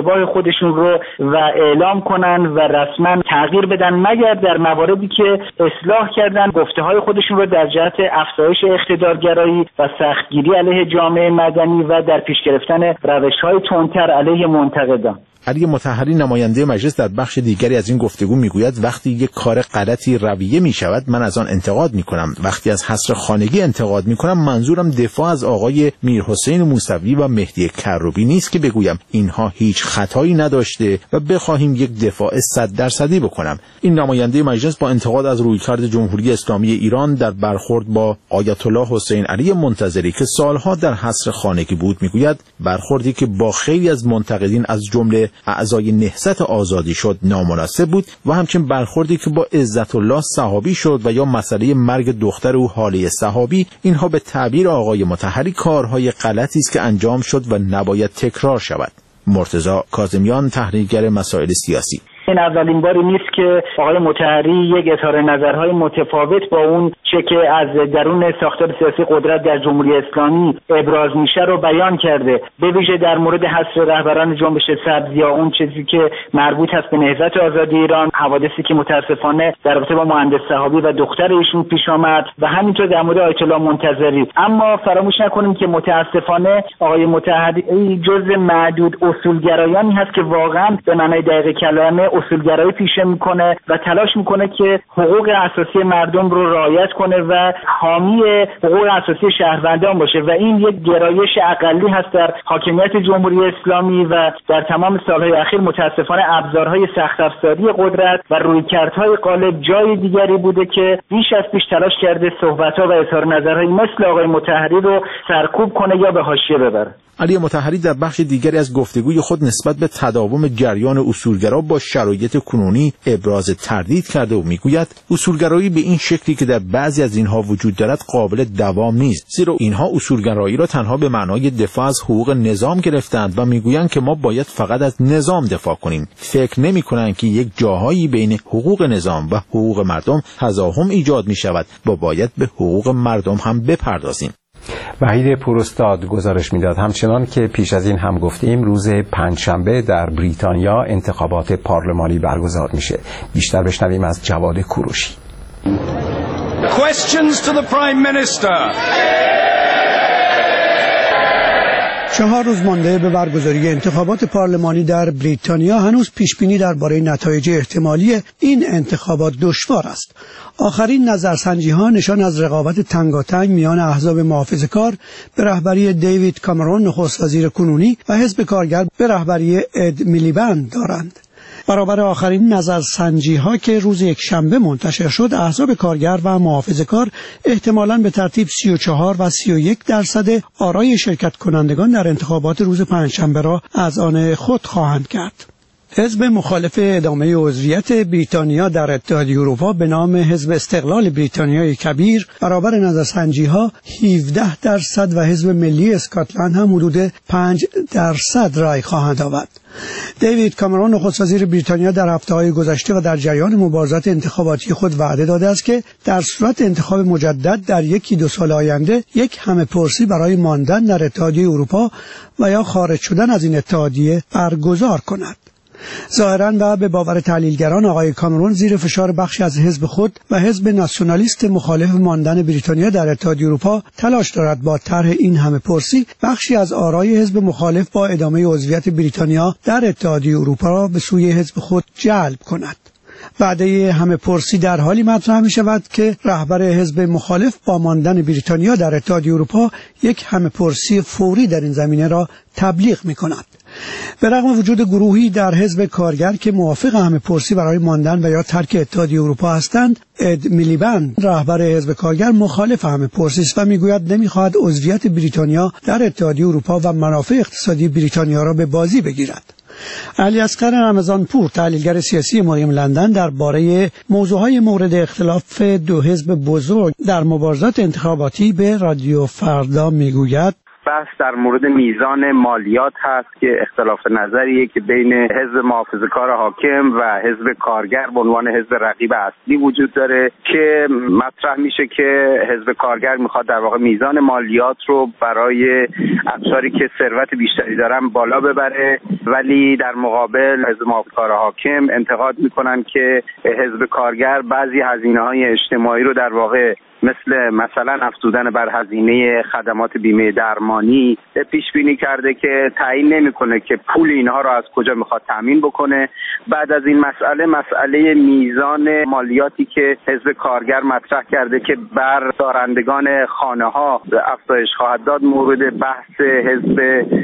اشتباه خودشون رو و اعلام کنن و رسما تغییر بدن، مگر در مواردی که اصلاح کردن گفته‌های خودشون رو در جهت افزایش اقتدارگرایی و سختگیری علیه جامعه مدنی و در پیش گرفتن روش‌های تندتر علیه منتقدان. علی مطهری نماینده مجلس در بخش دیگری از این گفتگو میگوید وقتی یک کار غلطی رویه می شود من از آن انتقاد می کنم. وقتی از حصر خانگی انتقاد می کنم منظورم دفاع از آقای میرحسین موسوی و مهدی کروبی نیست که بگویم اینها هیچ خطایی نداشته و بخواهیم یک دفاع صد درصدی بکنم. این نماینده مجلس با انتقاد از رویکرد جمهوری اسلامی ایران در برخورد با آیت الله حسین علی منتظری که سالها در حصر خانگی بود میگوید برخوردی که با خیلی از منتقدین از جمله اعضای نهضت آزادی شد نامناسب بود و همچنین برخوردی که با عزت الله صحابی شد و یا مسئله مرگ دختر او حاله صحابی، اینها به تعبیر آقای مطهری کارهای غلطی است که انجام شد و نباید تکرار شود. مرتضی کاظمیان، تحلیلگر مسائل سیاسی: این اولین باری نیست که آقای مطهری یک اظهار نظرهای متفاوت با اون چه که از درون ساختار سیاسی قدرت در جمهوری اسلامی ابراز میشه رو بیان کرده، به ویژه در مورد حصر رهبران جنبش سبز یا اون چیزی که مربوط هست به نهضت آزادی ایران، حوادثی که متاسفانه در رابطه با مهندس صحابی و دختر ایشون پیش آمد و همینطور در مورد آیت الله منتظری. اما فراموش نکنیم که متاسفانه آقای مطهری جزء معدود اصولگرایانی هست که واقعا به معنای دقیق کلمه اصولگرایی پیشه میکنه و تلاش میکنه که حقوق اساسی مردم رو رعایت کنه و حامی حقوق اساسی شهروندان باشه و این یک گرایش اقلی هست در حاکمیت جمهوری اسلامی و در تمام سالهای اخیر متاسفانه ابزارهای سخت افزاری قدرت و رویکردهای غالب جای دیگری بوده که بیش از پیش تلاش کرده صحبت‌ها و اظهار نظرهای مثل آقای مطهری رو سرکوب کنه یا به حاشیه ببره. علی مطهری در بخش دیگری از گفتگوی خود نسبت به تداوم جریان اصولگرا با شرایط کنونی ابراز تردید کرده و میگوید اصولگرایی به این شکلی که در بعضی از اینها وجود دارد قابل دوام نیست، زیرا اینها اصولگرایی را تنها به معنای دفاع از حقوق نظام گرفتند و میگویند که ما باید فقط از نظام دفاع کنیم. فکر نمی‌کنند که یک جاهایی بین حقوق نظام و حقوق مردم تضاهم ایجاد می‌شود و باید به حقوق مردم هم بپردازیم. وحید پوراستاد گزارش میداد همچنان که پیش از این هم گفتیم روز پنجشنبه در بریتانیا انتخابات پارلمانی برگزار میشه. بیشتر بشنویم از جواد کوروشی. Questions to the Prime Minister. چهار روز مانده به برگزاری انتخابات پارلمانی در بریتانیا هنوز پیشبینی درباره نتایج احتمالی این انتخابات دشوار است. آخرین نظرسنجی‌ها نشان از رقابت تنگاتنگ میان احزاب محافظه‌کار به رهبری دیوید کامرون نخست وزیر کنونی و حزب کارگر به رهبری اد میلیبند دارند. برابر آخرین نظرسنجی‌ها که روز یک شنبه منتشر شد، احزاب کارگر و محافظه‌کار احتمالاً به ترتیب سی و چهار و سی و یک درصد آرای شرکت کنندگان در انتخابات روز پنجشنبه را از آن خود خواهند کرد. حزب مخالف ادامه عضویت بریتانیا در اتحادیه اروپا به نام حزب استقلال بریتانیای کبیر برابر نظرسنجی‌ها هفده درصد و حزب ملی اسکاتلند هم حدود پنج درصد رای خواهند آورد. دیوید کامرون نخست وزیر بریتانیا در هفته‌های گذشته و در جریان مبارزات انتخاباتی خود وعده داده است که در صورت انتخاب مجدد در یکی دو سال آینده یک همه‌پرسی برای ماندن در اتحادیه اروپا و یا خارج شدن از این اتحادیه برگزار کند. ظاهراً و به باور تحلیلگران آقای کامرون زیر فشار بخشی از حزب خود و حزب ناسیونالیست مخالف ماندن بریتانیا در اتحادیه اروپا تلاش دارد با طرح این همه‌پرسی بخشی از آرای حزب مخالف با ادامه عضویت بریتانیا در اتحادیه اروپا را به سوی حزب خود جلب کند. وعده همه‌پرسی در حالی مطرح می شود که رهبر حزب مخالف با ماندن بریتانیا در اتحادیه اروپا یک همه‌پرسی فوری در این زمینه را تبلیغ می کند. به رغم وجود گروهی در حزب کارگر که موافق همه‌پرسی برای ماندن و یا ترک اتحادیه اروپا هستند، اد میلیبند رهبر حزب کارگر مخالف همه‌پرسی است و میگوید نمیخواهد عضویت بریتانیا در اتحادیه اروپا و منافع اقتصادی بریتانیا را به بازی بگیرد. علی اصغر رمضانپور، تحلیلگر سیاسی مقیم لندن، درباره موضوعهای مورد اختلاف دو حزب بزرگ در مبارزات انتخاباتی به رادیو فردا میگوید: بحث در مورد میزان مالیات هست که اختلاف نظریه که بین حزب محافظه‌کار حاکم و حزب کارگر به عنوان حزب رقیب اصلی وجود داره که مطرح میشه که حزب کارگر میخواد در واقع میزان مالیات رو برای اقشاری که ثروت بیشتری دارن بالا ببره، ولی در مقابل حزب محافظه‌کار حاکم انتقاد میکنن که حزب کارگر بعضی هزینه‌های اجتماعی رو در واقع مثل مثلا افزودن بر هزینه خدمات بیمه درمانی پیش بینی کرده که تعیین نمیکنه که پول اینها رو از کجا میخواد تامین بکنه. بعد از این مسئله مسئله میزان مالیاتی که حزب کارگر مطرح کرده که بر دارندگان خانه ها افزایش خواهد داد مورد بحث حزب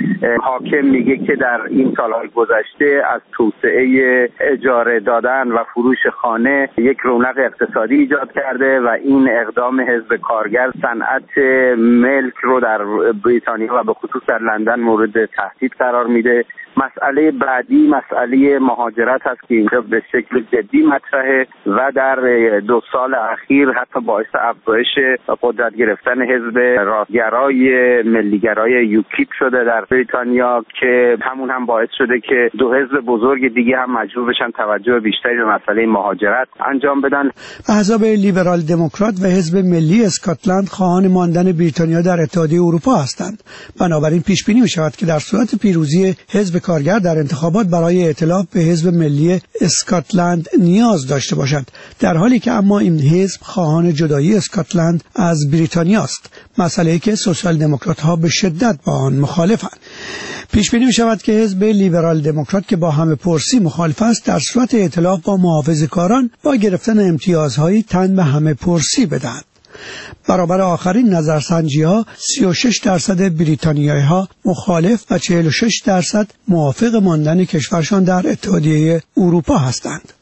حاکم میگه که در این سالهای گذشته از توسعه اجاره دادن و فروش خانه یک رونق اقتصادی ایجاد کرده و این اقدام حزب کارگر صنعت ملک رو در بریتانیا و به خصوص در لندن مورد تهدید قرار میده. مسئله بعدی مسئله مهاجرت هست که اینجا به شکل جدی مطرحه و در دو سال اخیر حتی باعث افزایش قدرت گرفتن حزب راستگرای ملیگرای یوکیپ شده در بریتانیا که همون هم باعث شده که دو حزب بزرگ دیگه هم مجبور بشن توجه بیشتری به مسئله مهاجرت انجام بدن. احزاب لیبرال دموکرات و حزب ملی اسکاتلند خواهان ماندن بریتانیا در اتحادیه اروپا هستند. بنابراین پیش بینی می‌شود که در صورت پیروزی حزب کارگر در انتخابات برای ائتلاف به حزب ملی اسکاتلند نیاز داشته باشد، در حالی که اما این حزب خواهان جدایی اسکاتلند از بریتانیا است، مسئله‌ای که سوسیال دموکرات ها به شدت با آن مخالفند. پیش بینی می‌شود که حزب لیبرال دموکرات که با همه پرسی مخالف است، در صورت ائتلاف با محافظه‌کاران با گرفتن امتیازهای تن به همه پرسی بدهد. برابر آخرین نظرسنجی‌ها سی و شش درصد بریتانیایی‌ها مخالف و چهل و شش درصد موافق ماندن کشورشان در اتحادیه اروپا هستند.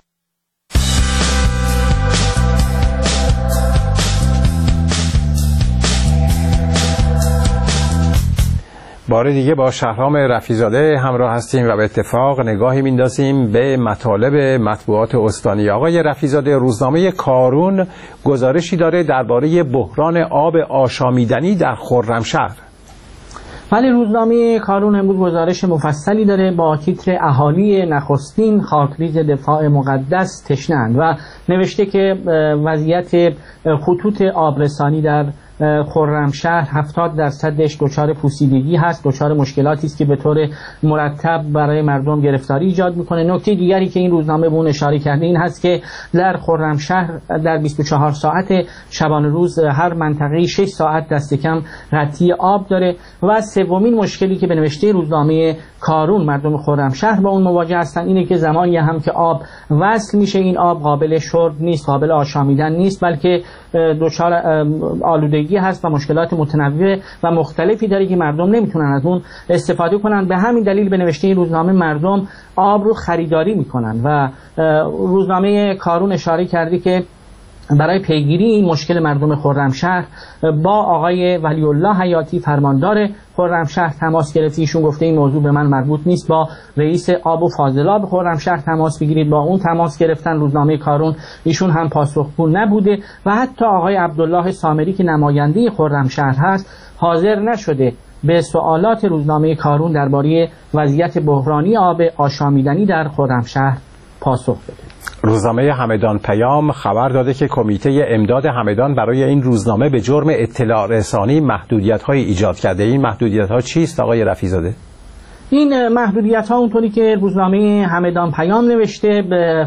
بار دیگه با شهرام رفیع‌زاده همراه هستیم و به اتفاق نگاهی میندازیم به مطالب مطبوعات استانی. آقای رفیع‌زاده، روزنامه کارون گزارشی داره درباره بحران آب آشامیدنی در خرمشهر. ولی روزنامه کارون امروز گزارش مفصلی داره با تیتر اهالی نخستین خاکریز دفاع مقدس تشنه‌اند و نوشته که وضعیت خطوط آبرسانی در خرمشهر هفتاد درصدش دچار پوسیدگی هست، دچار مشکلاتی است که به طور مرتب برای مردم گرفتاری ایجاد میکنه. نکته دیگری که این روزنامه به اون اشاره کرده این هست که در خرمشهر در بیست و چهار ساعت شبانه روز هر منطقه شش ساعت دست کم قطعی آب داره. و سومین مشکلی که به نوشته روزنامه کارون مردم خرمشهر با اون مواجه هستن اینه که زمانی هم که آب وصل میشه این آب قابل شرب نیست، قابل آشامیدن نیست، بلکه دچار آلودگی هست و مشکلات متنوع و مختلفی داره که مردم نمیتونن از اون استفاده کنن. به همین دلیل به نوشته این روزنامه مردم آب رو خریداری میکنن و روزنامه کارون اشاره کرده که برای پیگیری این مشکل مردم خرمشهر با آقای ولی الله حیاتی فرماندار خرمشهر تماس گرفت. ایشون گفته این موضوع به من مربوط نیست، با رئیس آب و فاضلاب خرمشهر تماس بگیرید. با اون تماس گرفتن. روزنامه کارون ایشون هم پاسخگو نبوده و حتی آقای عبدالله سامری که نماینده خرمشهر هست حاضر نشده به سوالات روزنامه کارون درباره وضعیت بحرانی آب آشامیدنی در خرمشهر پاسخ بده. روزنامه همدان پیام خبر داده که کمیته امداد همدان برای این روزنامه به جرم اطلاع رسانی محدودیت‌های ایجاد کرده. این محدودیت‌ها چیست آقای رفیع‌زاده؟ این محدودیت ها اونطوری که روزنامه همدان پیام نوشته به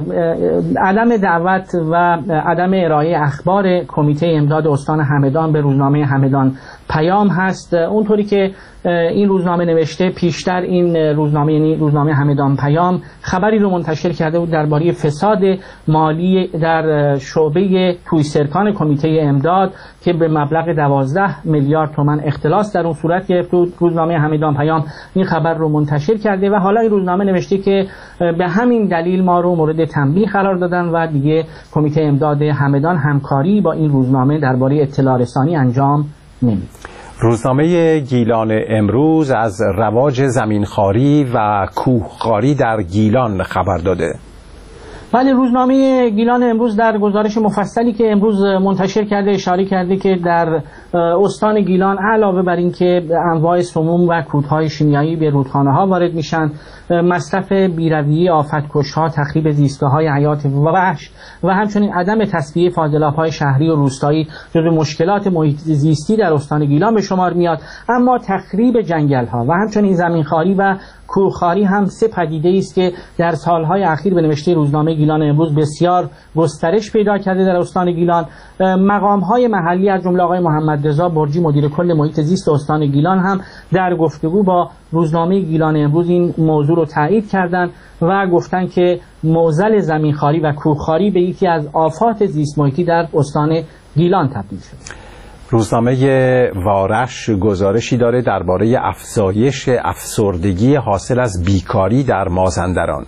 عدم دعوت و عدم ارائه اخبار کمیته امداد استان همدان به روزنامه همدان پیام هست. اونطوری که این روزنامه نوشته پیشتر این روزنامه یعنی روزنامه همدان پیام خبری رو منتشر کرده بود درباره فساد مالی در شعبه تویسرکان کمیته امداد که به مبلغ دوازده میلیارد تومان اختلاس در اون صورت گرفت. روزنامه همدان پیام این خبر رو منتشر کرده و حالا این روزنامه نوشته که به همین دلیل ما رو مورد تنبیه قرار دادن و دیگه کمیته امداد همدان همکاری با این روزنامه درباره اطلاع رسانی انجام نمیده. روزنامه گیلان امروز از رواج زمینخواری و کوهخواری در گیلان خبر داده. ولی روزنامه گیلان امروز در گزارش مفصلی که امروز منتشر کرده اشاره کرده که در استان گیلان علاوه بر اینکه انواع سموم و کودهای شیمیایی به رودخانه‌ها وارد میشن، مصرف بی‌رویه آفت‌کش‌ها، تخریب زیستگاه‌های حیات وحش و همچنین عدم تصفیه فاضلاب‌های شهری و روستایی جزو مشکلات محیط زیستی در استان گیلان به شمار میاد. اما تخریب جنگل‌ها و همچنین زمینخواری و کوهخواری هم سه پدیده است که در سالهای اخیر به نوشته روزنامه گیلان امروز بسیار گسترش پیدا کرده در استان گیلان. مقام‌های محلی از جمله آقای محمد رضا برجی مدیر کل محیط زیست استان گیلان هم در گفتگو با روزنامه گیلان امروز این موضوع رو تایید کردند و گفتند که معضل زمینخواری و کوهخواری به یکی از آفات زیست محیطی در استان گیلان تبدیل شد. روزنامه وارش گزارشی داره درباره افزایش افسردگی حاصل از بیکاری در مازندران.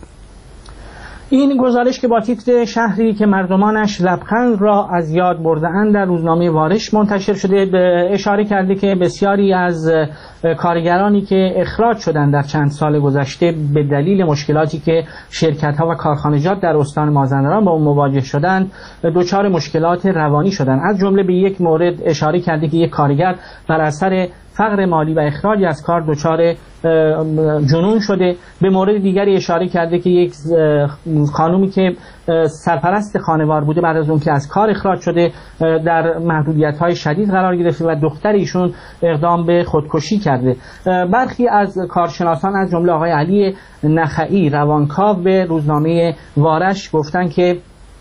این گزارش که با تیتر شهری که مردمانش لبخند را از یاد برده‌اند در روزنامه وارش منتشر شده، به اشاره کرده که بسیاری از کارگرانی که اخراج شدند در چند سال گذشته به دلیل مشکلاتی که شرکت‌ها و کارخانجات در استان مازندران با اون مواجه شدند دچار مشکلات روانی شدند. از جمله به یک مورد اشاره کرده که یک کارگر بر اثر فقر مالی و اخراج از کار دچار جنون شده. به مورد دیگری اشاره کرده که یک خانومی که سرپرست خانوار بوده بعد از اون که از کار اخراج شده در محدودیت‌های شدید قرار گرفته و دختر ایشون اقدام به خودکشی کرده. برخی از کارشناسان از جمله آقای علی نخعی روانکاو به روزنامه وارش گفتن که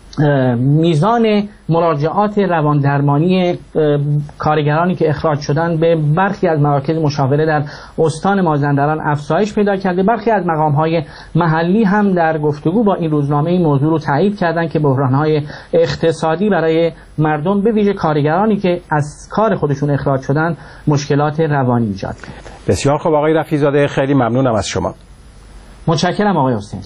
میزان مراجعات رواندرمانی کارگرانی که اخراج شدن به برخی از مراکز مشاوره در استان مازندران افزایش پیدا کرده. برخی از مقام‌های محلی هم در گفتگو با این روزنامه این موضوع رو تایید کردند که بحران‌های اقتصادی برای مردم به ویژه کارگرانی که از کار خودشون اخراج شدن مشکلات روانی ایجاد کرده. بسیار خوب آقای رفیع‌زاده، خیلی ممنونم از شما. متشکرم آقای حسین.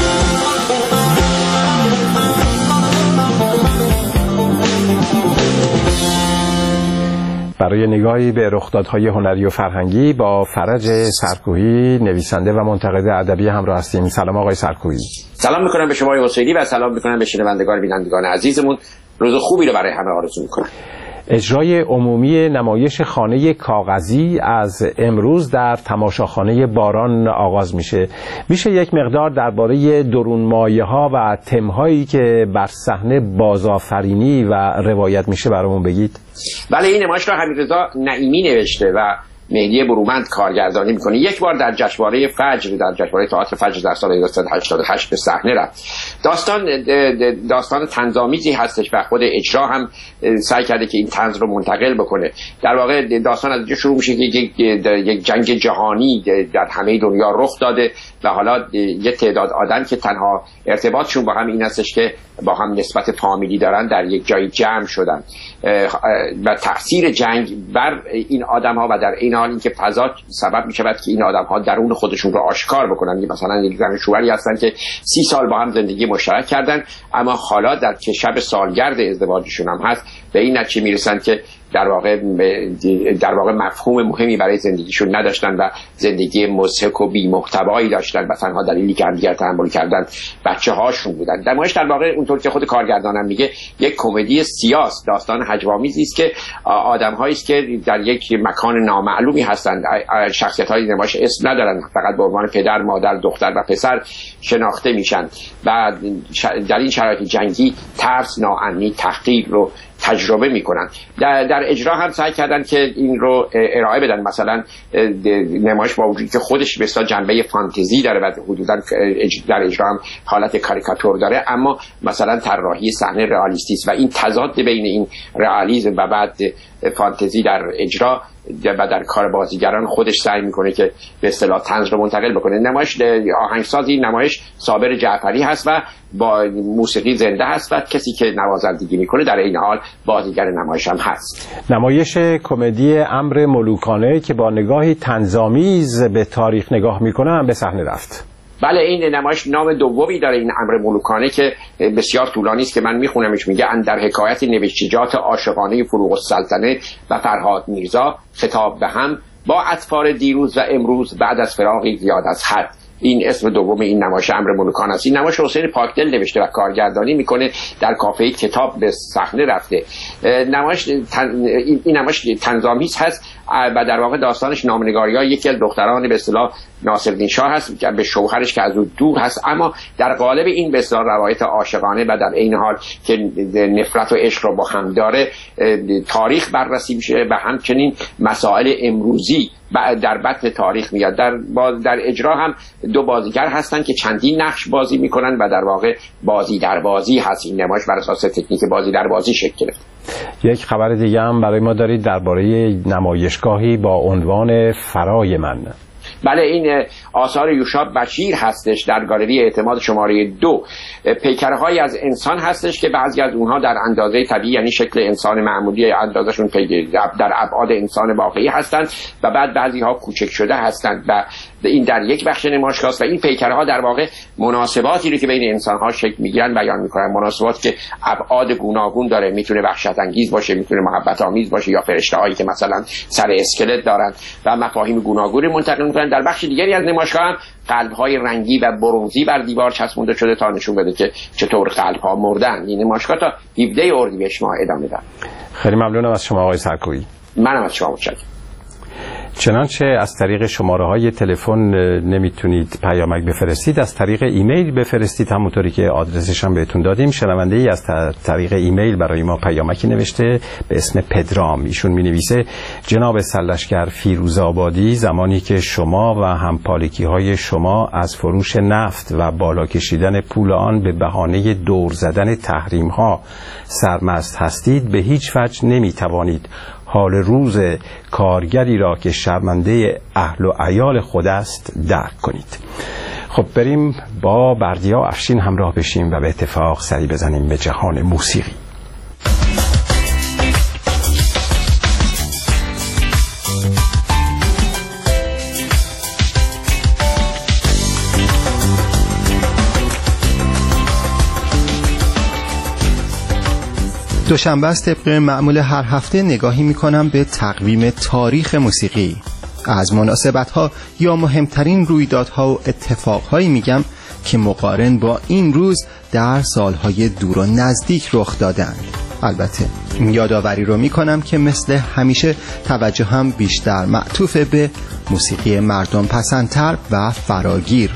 برای نگاهی به رخدادهای هنری و فرهنگی با فرج سرکوهی نویسنده و منتقد ادبی همراه هستیم. سلام آقای سرکوهی. سلام میکنم به شما آقای حسینی و سلام میکنم به شنوندگان بینندگان عزیزمون. روز خوبی رو برای همه آرزو میکنم. اجرای عمومی نمایش خانه کاغذی از امروز در تماشاخانه باران آغاز میشه. میشه یک مقدار درباره درون مایه ها و تمهایی که بر صحنه بازآفرینی و روایت میشه برامون بگید؟ بله، این نمایش را حمیدرضا نعیمی نوشته و مهدی برومند کارگردانی میکنه. یک بار در جشنواره فجر در جشنواره تئاتر فجر در سال هزار و سیصد و هشتاد و هشت به صحنه رفت. داستان داستان طنزآمیزی هستش و خود اجرا هم سعی کرده که این طنز رو منتقل بکنه. در واقع داستان از اینجا شروع میشه که یک یک جنگ جهانی در همه دنیا رخ داده و حالا یک تعداد آدم که تنها ارتباطشون با هم این هستش که با هم نسبت فامیلی دارن در یک جای جمع شدن و تاثیر جنگ بر این آدم ها و در این حال اینکه فضا سبب می شود که این آدم ها درون خودشون رو آشکار بکنن. مثلا یک زن شوهری هستن که سی سال با هم زندگی مشترک کردن اما حالا در که شب سالگرد ازدواجشون هم هست به این نتیجه میرسن که در واقع در واقع مفهوم مهمی برای زندگیشون نداشتن و زندگی مضحک و بی محتوایی داشتن و تنها دلیلی که همدیگر تحمل کردن بچه هاشون بودن. نمایش در واقع اونطور که خود کارگردانم میگه یک کمدی سیاس، داستان هجوآمیزی است که آدم‌هایی است که در یک مکان نامعلومی هستند. شخصیت‌های نمایش اسم ندارن، فقط به عنوان پدر، مادر، دختر و پسر شناخته میشن و در این شرایط جنگی ترس، ناامنی، تحقیر رو تجربه میکنن. در, در اجرا هم سعی کردن که این رو ارائه بدن. مثلا نمایش با وجودی که خودش به اصطلاح جنبه فانتزی داره و حدوداً در اجرا هم حالت کاریکاتور داره، اما مثلا طراحی صحنه رئالیستی است و این تضاد بین این رئالیسم و بعد فانتزی در اجرا و در کار بازیگران خودش سعی میکنه که به اصطلاح طنز رو منتقل بکنه. نمایش آهنگسازی نمایش صابر جعفری هست و با موسیقی زنده هست و کسی که نوازندگی میکنه در این حال بازیگر نمایش هم هست. نمایش کمدی امر ملوکانه که با نگاهی طنزآمیز به تاریخ نگاه میکنه هم به صحنه رفت. بله، این نمایش نام دومی داره، این امر ملوکانه که بسیار طولانی است که من میخونمش. میگه اندر حکایت نوشتجات عاشقانه فروغ السلطنه و فرهاد میرزا خطاب به هم با اطفال دیروز و امروز بعد از فراغی زیاد از حد. این اسم دوم این نمایش امر ملوکان است. این نمایش حسین پاکدل نوشته و کارگردانی میکنه، در کافه کتاب به صحنه رفته. نمایش تن... این نمایش طنزآمیز هست و در واقع داستانش نامنگاری‌های یکی از دختران به اصطلاح ناصرالدین شاه هست که به شوهرش که از او دور هست، اما در قالب این به اصطلاح روایت عاشقانه و در عین حال که نفرت و عشق رو با هم داره تاریخ بررسی میشه و همچنین مسائل امروزی در بطن تاریخ میاد. در در اجرا هم دو بازیگر هستن که چندین نقش بازی میکنن و در واقع بازی در بازی هست. این نمایش بر اساس تکنیک بازی در بازی شکل گرفت. یک خبر دیگه هم برای ما دارید درباره نمایشگاهی با عنوان فرای من. بله، این آثار یوشا بشیر هستش در گالری اعتماد شماره دو. پیکرهایی از انسان هستش که بعضی از اونها در اندازه طبیعی یعنی شکل انسان معمولی اندازشون در ابعاد انسان واقعی هستند و بعد بعضی ها کوچک شده هستند و این در یک بخش نمایشگاه است و این پیکرها در واقع مناسباتی رو که بین انسان ها شکل میگیرن بیان میکنن، مناسبات که ابعاد گوناگون داره، میتونه وحشت انگیز باشه، میتونه محبت آمیز باشه یا فرشته هایی که مثلا سر اسکلت دارن و مفاهیم گوناگونی منتقل میکنن. در بخش دیگری از نمایشگاه هم قلب‌های رنگی و برنزی بر دیوار چسبونده شده تا نشون بده که چطور قلب‌ها مردن. این نمایشگاه تا هفدهم اردیبهشت ماه ادامه داره. خیلی ممنونم از شما آقای سرکویی. منم از شما متشکرم. چنانچه از طریق شماره های تلفن نمیتونید پیامک بفرستید، از طریق ایمیل بفرستید، همونطوری که آدرسش هم بهتون دادیم. شنونده ای از طریق ایمیل برای ما پیامکی نوشته به اسم پدرام. ایشون می نویسه: جناب سرلشکر فیروزآبادی، زمانی که شما و همپالکی های شما از فروش نفت و بالا کشیدن پول آن به بهانه دور زدن تحریم ها سرمست هستید، به هیچ وجه نمی توانید حال روز کارگری را که شرمنده اهل و عیال خود است درک کنید. خب بریم با بردیا افشین همراه بشیم و به اتفاق سری بزنیم به جهان موسیقی. دوشنبه است، طبق معمول هر هفته نگاهی میکنم به تقویم تاریخ موسیقی. از مناسبت‌ها یا مهمترین رویدادها و اتفاقهایی میگم که مقارن با این روز در سالهای دور و نزدیک رخ دادند. البته این یادآوری رو میکنم که مثل همیشه توجه هم بیشتر معطوف به موسیقی مردم پسندتر و فراگیر.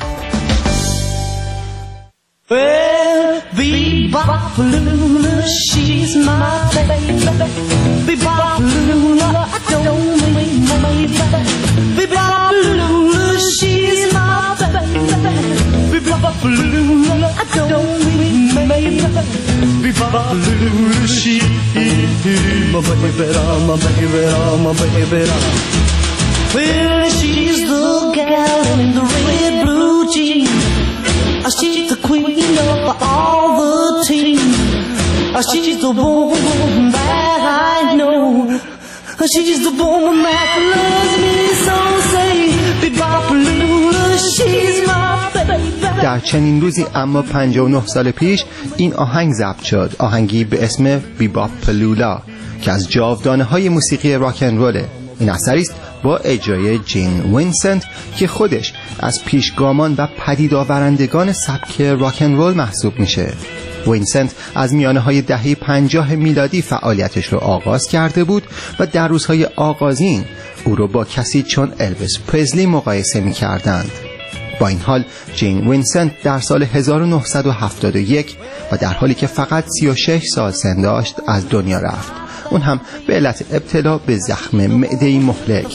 Well, Bebop-Lula, she's my baby. Bebop-Lula, I don't mean my baby. Bebop-Lula, she's my baby. Bebop-Lula, I don't mean my baby. Bebop-Lula, she's my baby, my baby, my baby. Well, she's the gal in the red blue jeans. She's the queen of all the team. She's the woman that I know. She's the woman that loves me so. Say, Bebop-Lula, she's my baby. در چنین روزی اما پنجاه و نه سال پیش این آهنگ ضبط شد، آهنگی به اسم بیباپ-لولا که از جاودانه های موسیقی راکن روله. این اثری است با اجرای جین وینسنت که خودش از پیشگامان و پدید آورندگان سبک راکن رول محسوب میشه. وینسنت از میانه های دهه پنجاه میلادی فعالیتش رو آغاز کرده بود و در روزهای آغازین او رو با کسی چون الویس پرزلی مقایسه میکردند. با این حال جین وینسنت در سال هزار و نهصد و هفتاد و یک و در حالی که فقط سی و شش سال سن داشت از دنیا رفت، اون هم به علت ابتلا به زخم معده‌ای مهلک.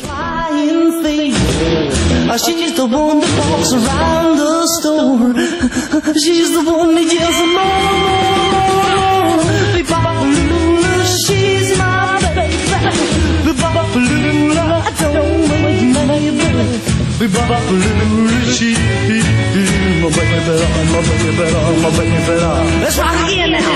She's the one that walks around the store. She's the one that yells more, more, more. Bebop-Lula, she's my baby. Bebop-Lula, I don't mean my baby. Bebop-Lula, she's my baby, my baby, my baby. Let's rock again now.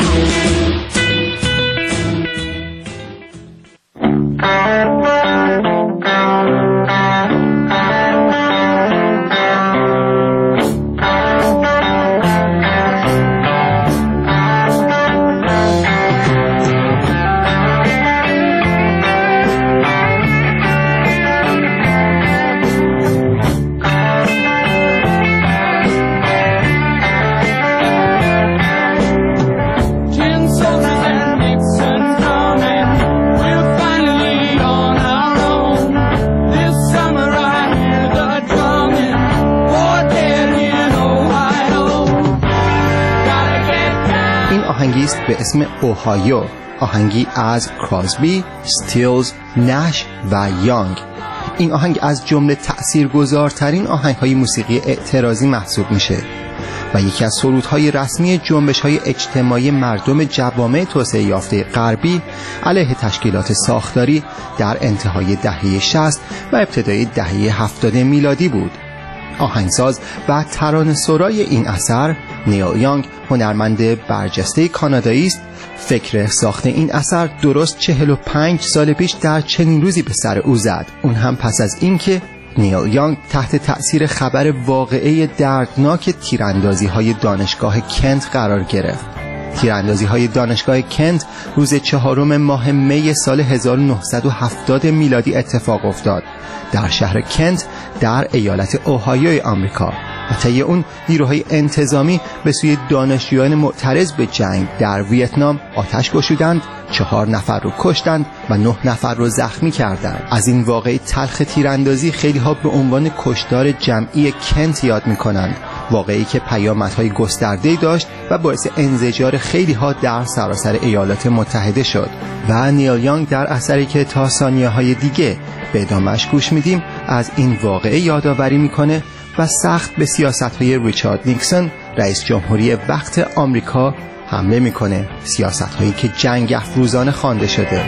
است به اسم اوهایو، آهنگی از کراسبی، استیلز، نش و یانگ. این آهنگ از جمله تأثیرگذارترین آهنگ‌های موسیقی اعتراضی محسوب میشه و یکی از سرودهای رسمی جنبش‌های اجتماعی مردم جوامع توسعه یافته غربی علیه تشکیلات ساختاری در انتهای دهه شصت و ابتدای دهه هفتاد میلادی بود. آهنگساز و ترانه‌سرای این اثر نیل یانگ، هنرمند برجسته کانادایی است. فکر ساخت این اثر درست چهل و پنج سال پیش در چنین روزی به سر او زد، اون هم پس از اینکه نیل یانگ تحت تأثیر خبر واقعه دردناک تیراندازی‌های دانشگاه کنت قرار گرفت. تیراندازی‌های دانشگاه کنت روز چهارم ماه می سال هزار و نهصد و هفتاد میلادی اتفاق افتاد در شهر کنت در ایالت اوهایوی آمریکا و طی اون نیروهای انتظامی به سوی دانشجویان معترض به جنگ در ویتنام آتش گشودند، چهار نفر رو کشتند و نه نفر رو زخمی کردند. از این واقعه تلخ تیراندازی خیلی ها به عنوان کشتار جمعی کنت یاد می‌کنند، واقعی که پیامدهای گسترده‌ای داشت و باعث انزجار خیلی ها در سراسر ایالات متحده شد. و نیل یانگ در اثری که تا ثانیه‌های دیگه به ادامه‌اش گوش میدیم از این واقعه یادآوری میکنه و سخت به سیاست‌های ریچارد نیکسون رئیس جمهوری وقت آمریکا حمله میکنه، سیاست‌هایی که جنگ افروزانه خوانده شده.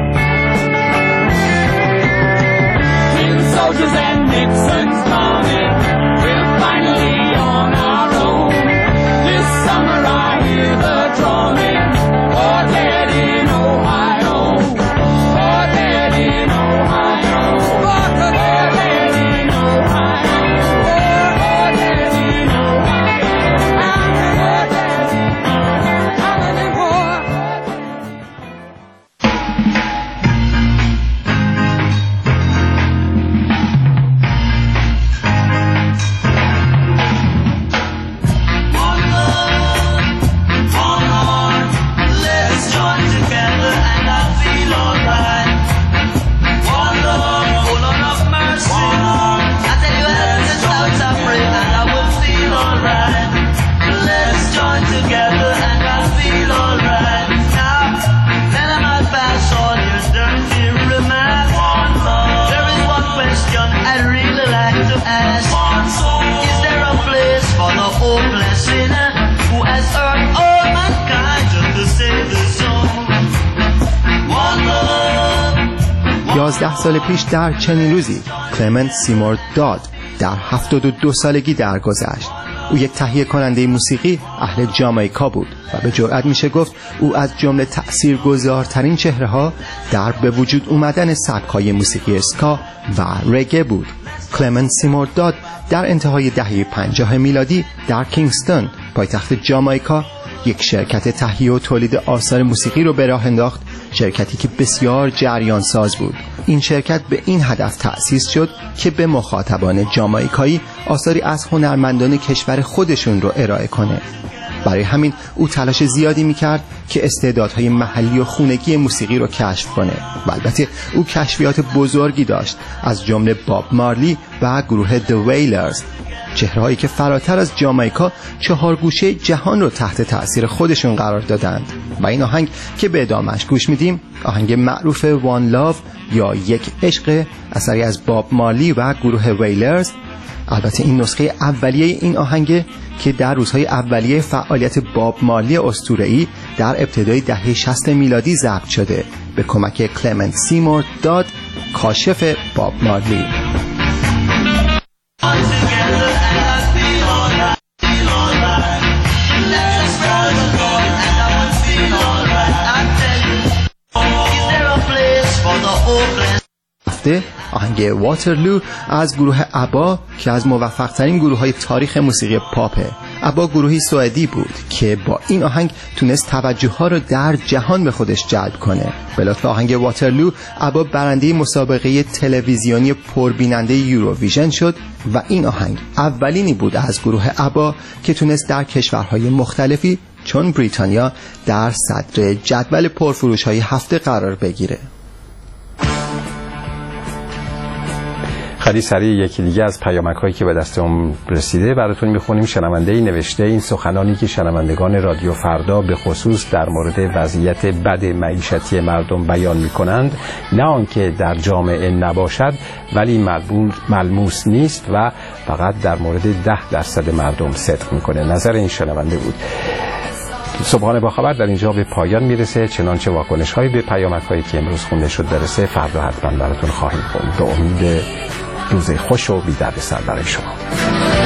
یازده سال پیش در چنین روزی کلمنت سیمور داد در هفتاد و دو سالگی درگذشت. او یک تهیه کننده موسیقی اهل جامائیکا بود و به جرئت میشه گفت او از جمله تأثیرگذارترین چهره‌ها در به وجود اومدن سبک‌های موسیقی اسکا و رگه بود. کلمنت سیمور داد در انتهای دهه پنجاه میلادی در کینگستون پایتخت جامائیکا یک شرکت تهیه و تولید آثار موسیقی رو به راه انداخت، شرکتی که بسیار جریان ساز بود. این شرکت به این هدف تأسیس شد که به مخاطبان جامائیکایی آثاری از هنرمندان کشور خودشون رو ارائه کنه. برای همین او تلاش زیادی میکرد که استعدادهای محلی و خونگی موسیقی رو کشف کنه و البته او کشفیات بزرگی داشت، از جمله باب مارلی و گروه The Wailers، چهرهایی که فراتر از جامائیکا چهار گوشه جهان رو تحت تأثیر خودشون قرار دادند. و این آهنگ که به ادامهش گوش میدیم آهنگ معروف وان لاو یا یک عشق، اثری از باب مارلی و گروه ویلرز. البته این نسخه اولیه این آهنگ که در روزهای اولیه فعالیت باب مارلی اسطوره‌ای در ابتدای دهه شصت میلادی ضبط شده به کمک کلمنت سیمور داد، کاشف باب مارلی. آهنگ واترلو از گروه ابا که از موفق ترین گروه های تاریخ موسیقی پاپه. ابا گروهی سوئدی بود که با این آهنگ تونست توجه ها رو در جهان به خودش جلب کنه. به لطف آهنگ واترلو ابا برنده مسابقه تلویزیونی پربیننده یوروویژن شد و این آهنگ اولینی بود از گروه ابا که تونست در کشورهای مختلفی چون بریتانیا در صدر جدول پرفروش های هفته قرار بگیره. خیلی سریع یکی دیگه از پیامک هایی که به دستم رسیده براتون میخونیم. شنونده ای نوشته این سخنانی که شنوندگان رادیو فردا به خصوص در مورد وضعیت بد معیشتی مردم بیان میکنند نه آنکه در جامعه نباشد ولی ملموس نیست و فقط در مورد ده درصد مردم صدق میکنه. نظر این شنونده بود. صبحانه با خبر در اینجا به پایان میرسه. چنانچه واکنش هایی به پیامک هایی که امروز خونده شد برسه فردا حتما براتون خواهیم خوند. به امید روز خوش و بی دردسر برای شما.